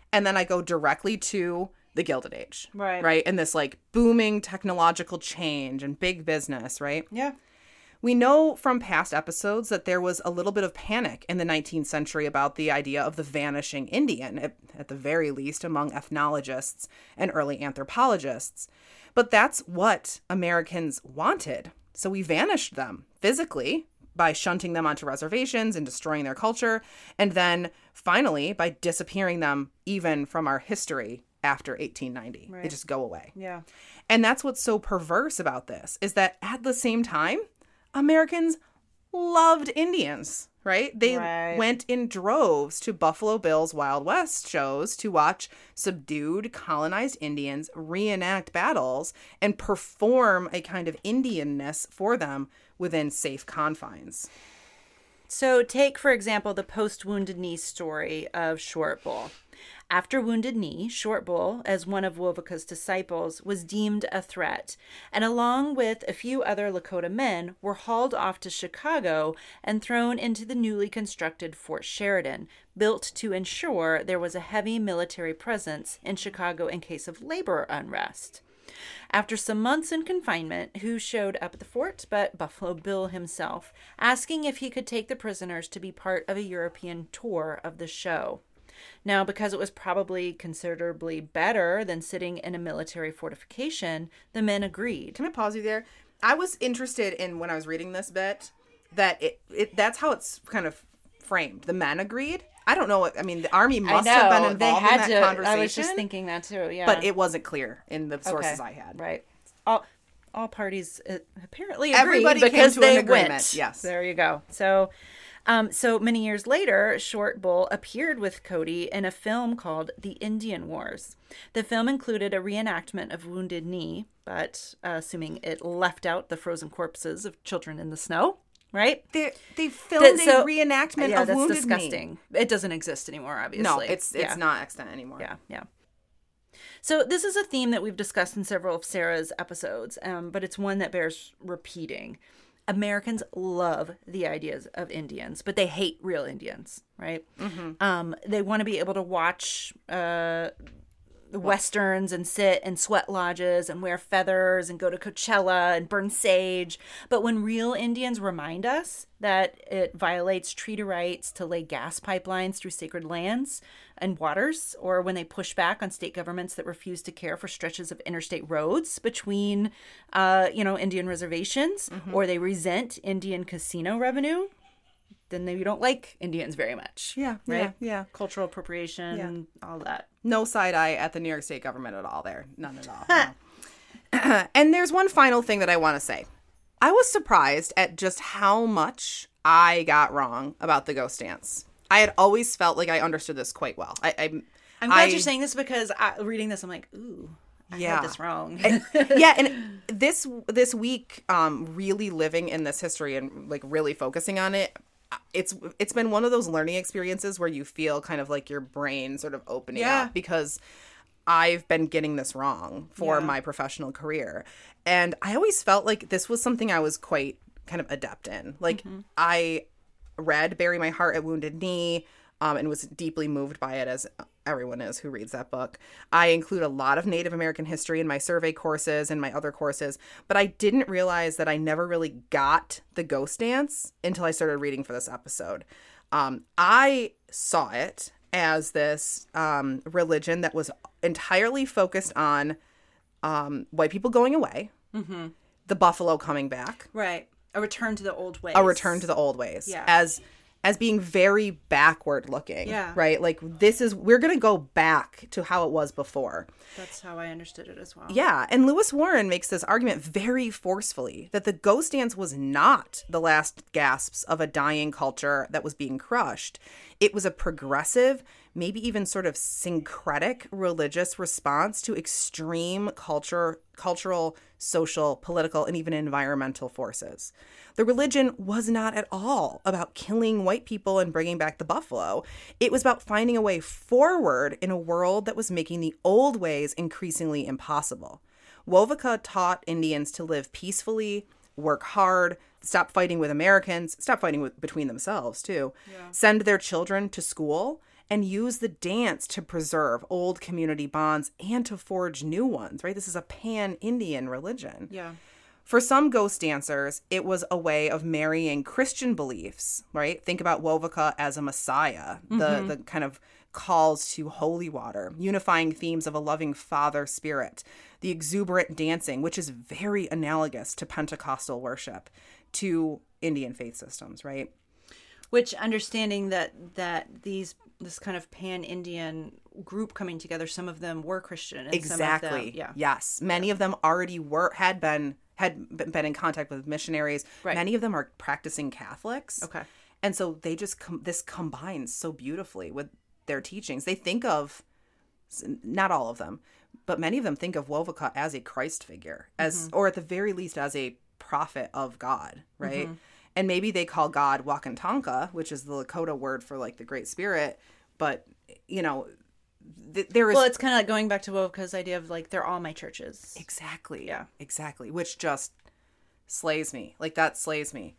and then I go directly to the Gilded Age. Right. Right? And this like booming technological change and big business, right? Yeah. We know from past episodes that there was a little bit of panic in the 19th century about the idea of the vanishing Indian, at the very least among ethnologists and early anthropologists. But that's what Americans wanted. So we vanished them physically by shunting them onto reservations and destroying their culture, and then finally by disappearing them even from our history after 1890. Right. They just go away. Yeah. And that's what's so perverse about this, is that at the same time, Americans loved Indians, right? They went in droves to Buffalo Bill's Wild West shows to watch subdued, colonized Indians reenact battles and perform a kind of Indianness for them within safe confines. So take, for example, the post-Wounded Knee story of Short Bull. After Wounded Knee, Short Bull, as one of Wovoka's disciples, was deemed a threat, and along with a few other Lakota men, were hauled off to Chicago and thrown into the newly constructed Fort Sheridan, built to ensure there was a heavy military presence in Chicago in case of labor unrest. After some months in confinement, who showed up at the fort but Buffalo Bill himself, asking if he could take the prisoners to be part of a European tour of the show. Now, because it was probably considerably better than sitting in a military fortification, the men agreed. Can I pause you there? I was interested in, when I was reading this bit, that that's how it's kind of framed. The men agreed. I don't know. I mean, the army must have been involved in that conversation. I was just thinking that too, yeah. But it wasn't clear in the sources I had. Right. All parties apparently agreed. Everybody because came to they an agreement. Went. Yes. There you go. So many years later, Short Bull appeared with Cody in a film called The Indian Wars. The film included a reenactment of Wounded Knee, but assuming it left out the frozen corpses of children in the snow, right? They filmed a reenactment of that's Wounded disgusting. Knee. It doesn't exist anymore, obviously. No, it's not extant anymore. Yeah. So this is a theme that we've discussed in several of Sarah's episodes, but it's one that bears repeating. Americans love the ideas of Indians, but they hate real Indians, right? Mm-hmm. They want to be able to watch the Westerns and sit in sweat lodges and wear feathers and go to Coachella and burn sage. But when real Indians remind us that it violates treaty rights to lay gas pipelines through sacred lands and waters, or when they push back on state governments that refuse to care for stretches of interstate roads between, Indian reservations, or they resent Indian casino revenue, then they don't like Indians very much. Yeah, right? Yeah. Cultural appropriation, all that. No side eye at the New York State government at all there. None at all. No. And there's one final thing that I want to say. I was surprised at just how much I got wrong about the ghost dance. I had always felt like I understood this quite well. I'm glad you're saying this, because reading this, I'm like, ooh, I had this wrong. And this week, really living in this history and like really focusing on it, it's been one of those learning experiences where you feel kind of like your brain sort of opening up, because I've been getting this wrong for my professional career. And I always felt like this was something I was quite kind of adept in. Like, I read Bury My Heart at Wounded Knee, and was deeply moved by it, as everyone is who reads that book. I include a lot of Native American history in my survey courses and my other courses, but I didn't realize that I never really got the ghost dance until I started reading for this episode. I saw it as this religion that was entirely focused on white people going away, the buffalo coming back. Right. A return to the old ways. A return to the old ways. Yeah. As being very backward looking. Yeah. Right? Like, we're going to go back to how it was before. That's how I understood it as well. Yeah. And Lewis Warren makes this argument very forcefully that the ghost dance was not the last gasps of a dying culture that was being crushed. It was a progressive, maybe even sort of syncretic religious response to extreme cultural, social, political, and even environmental forces. The religion was not at all about killing white people and bringing back the buffalo. It was about finding a way forward in a world that was making the old ways increasingly impossible. Wovoka taught Indians to live peacefully, work hard, stop fighting with Americans, stop fighting between themselves too, send their children to school, and use the dance to preserve old community bonds and to forge new ones, right? This is a pan-Indian religion. Yeah. For some ghost dancers, it was a way of marrying Christian beliefs, right? Think about Wovoka as a messiah, the kind of calls to holy water, unifying themes of a loving father spirit, the exuberant dancing, which is very analogous to Pentecostal worship, to Indian faith systems, right? Which, understanding that this kind of pan-Indian group coming together, some of them were Christian. And Exactly. Some of them, yeah. Yes. Many of them already had been in contact with missionaries. Right. Many of them are practicing Catholics. Okay. And so they just this combines so beautifully with their teachings. They think of, not all of them, but many of them think of Wovoka as a Christ figure, as or at the very least as a prophet of God, right? And maybe they call God Wakantanka, which is the Lakota word for like the Great Spirit, but you know, there is. Well, it's kind of like going back to Wovoka's idea of like they're all my churches. Exactly. Yeah. Exactly. Which just slays me. Like that slays me.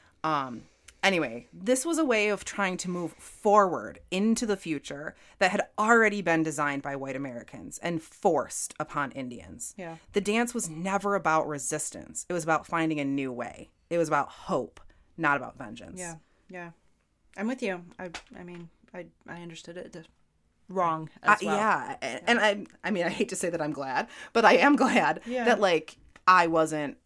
Anyway, this was a way of trying to move forward into the future that had already been designed by white Americans and forced upon Indians. Yeah. The dance was never about resistance. It was about finding a new way. It was about hope, not about vengeance. Yeah. Yeah. I'm with you. I mean, I understood it wrong as well. Yeah. And I mean, I hate to say that I'm glad, but I am glad that like I wasn't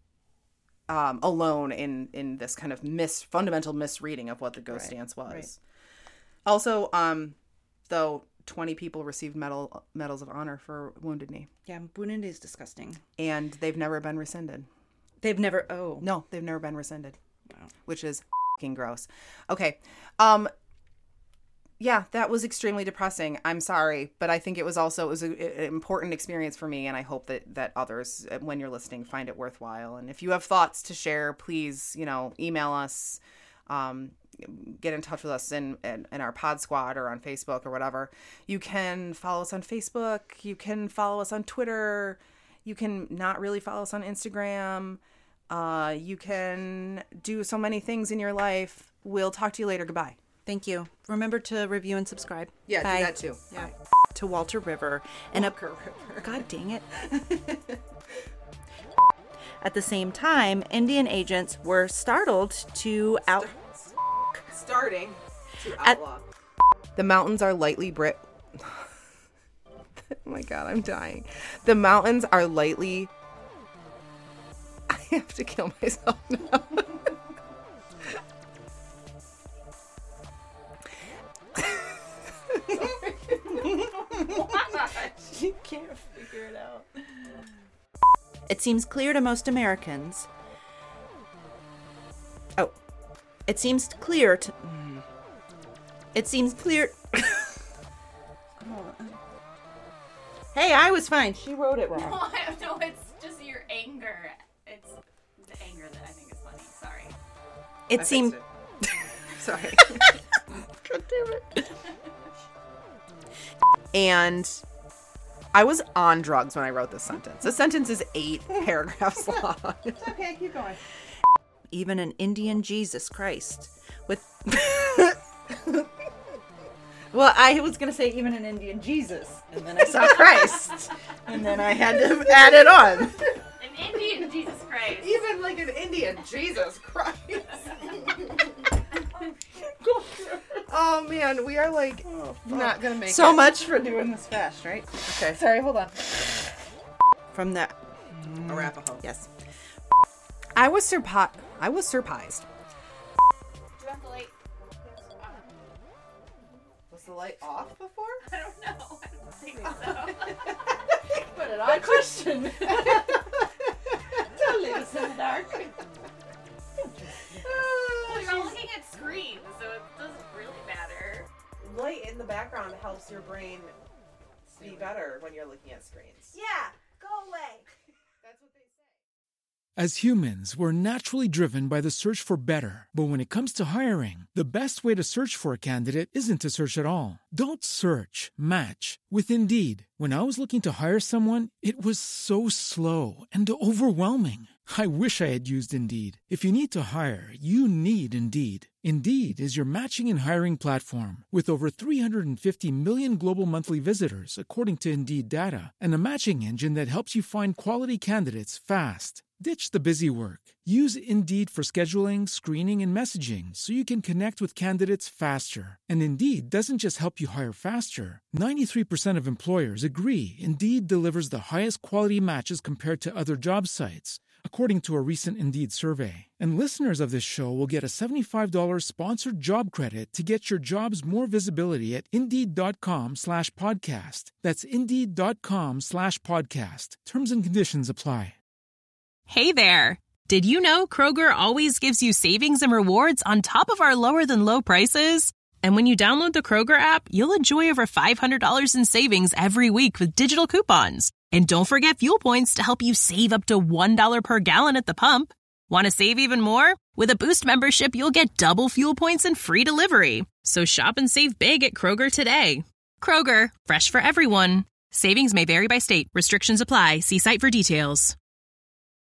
alone in this kind of fundamental misreading of what the ghost dance was. Right. Also, though 20 people received medals of honor for Wounded Knee. Yeah, Wounded Knee is disgusting. And they've never been rescinded. They've never never been rescinded. Wow. Which is fucking gross. Okay. Yeah, that was extremely depressing. I'm sorry, but I think it was an important experience for me, and I hope that others, when you're listening, find it worthwhile. And if you have thoughts to share, please, email us, get in touch with us in our pod squad or on Facebook or whatever. You can follow us on Facebook. You can follow us on Twitter. You can not really follow us on Instagram. You can do so many things in your life. We'll talk to you later. Goodbye. Thank you. Remember to review and subscribe. Yeah, Bye. do that too. Yeah. To Walter River and Walker River. God dang it. At the same time, Indian agents were startled to starting to outlaw. The mountains are lightly Oh my God, I'm dying. The mountains are lightly. I have to kill myself now. You can't figure it out. It seems clear to most Americans. Oh. It seems clear. Hey, I was fine. She wrote it wrong. No, it's just your anger. It's the anger that I think is funny. Sorry. It seemed. Sorry. God damn it. And I was on drugs when I wrote this sentence. This sentence is 8 paragraphs long. It's okay, keep going. Even an Indian Jesus Christ with. Well, I was going to say even an Indian Jesus, and then I saw Christ, and then I had to add it on. An Indian Jesus Christ. Even like an Indian Jesus Christ. Oh man, we are like not gonna make so it. much for doing this fast, right? Okay. Sorry, hold on. From that. Arapaho. Yes. I was surprised. Do you have the light? Was the light off before? I don't know. I don't think so. Put it on. Question. Totally was in the dark. Well, you're all looking at screens, so it doesn't really matter. Light in the background helps your brain be better when you're looking at screens. Yeah, go away. That's what they say. As humans, we're naturally driven by the search for better. But when it comes to hiring, the best way to search for a candidate isn't to search at all. Don't search, match with Indeed. When I was looking to hire someone, it was so slow and overwhelming. I wish I had used Indeed. If you need to hire, you need Indeed. Indeed is your matching and hiring platform with over 350 million global monthly visitors, according to Indeed data, and a matching engine that helps you find quality candidates fast. Ditch the busy work. Use Indeed for scheduling, screening, and messaging so you can connect with candidates faster. And Indeed doesn't just help you hire faster. 93% of employers agree Indeed delivers the highest quality matches compared to other job sites, according to a recent Indeed survey. And listeners of this show will get a $75 sponsored job credit to get your jobs more visibility at Indeed.com/podcast. That's Indeed.com/podcast. Terms and conditions apply. Hey there! Did you know Kroger always gives you savings and rewards on top of our lower-than-low prices? And when you download the Kroger app, you'll enjoy over $500 in savings every week with digital coupons. And don't forget fuel points to help you save up to $1 per gallon at the pump. Want to save even more? With a Boost membership, you'll get double fuel points and free delivery. So shop and save big at Kroger today. Kroger, fresh for everyone. Savings may vary by state. Restrictions apply. See site for details.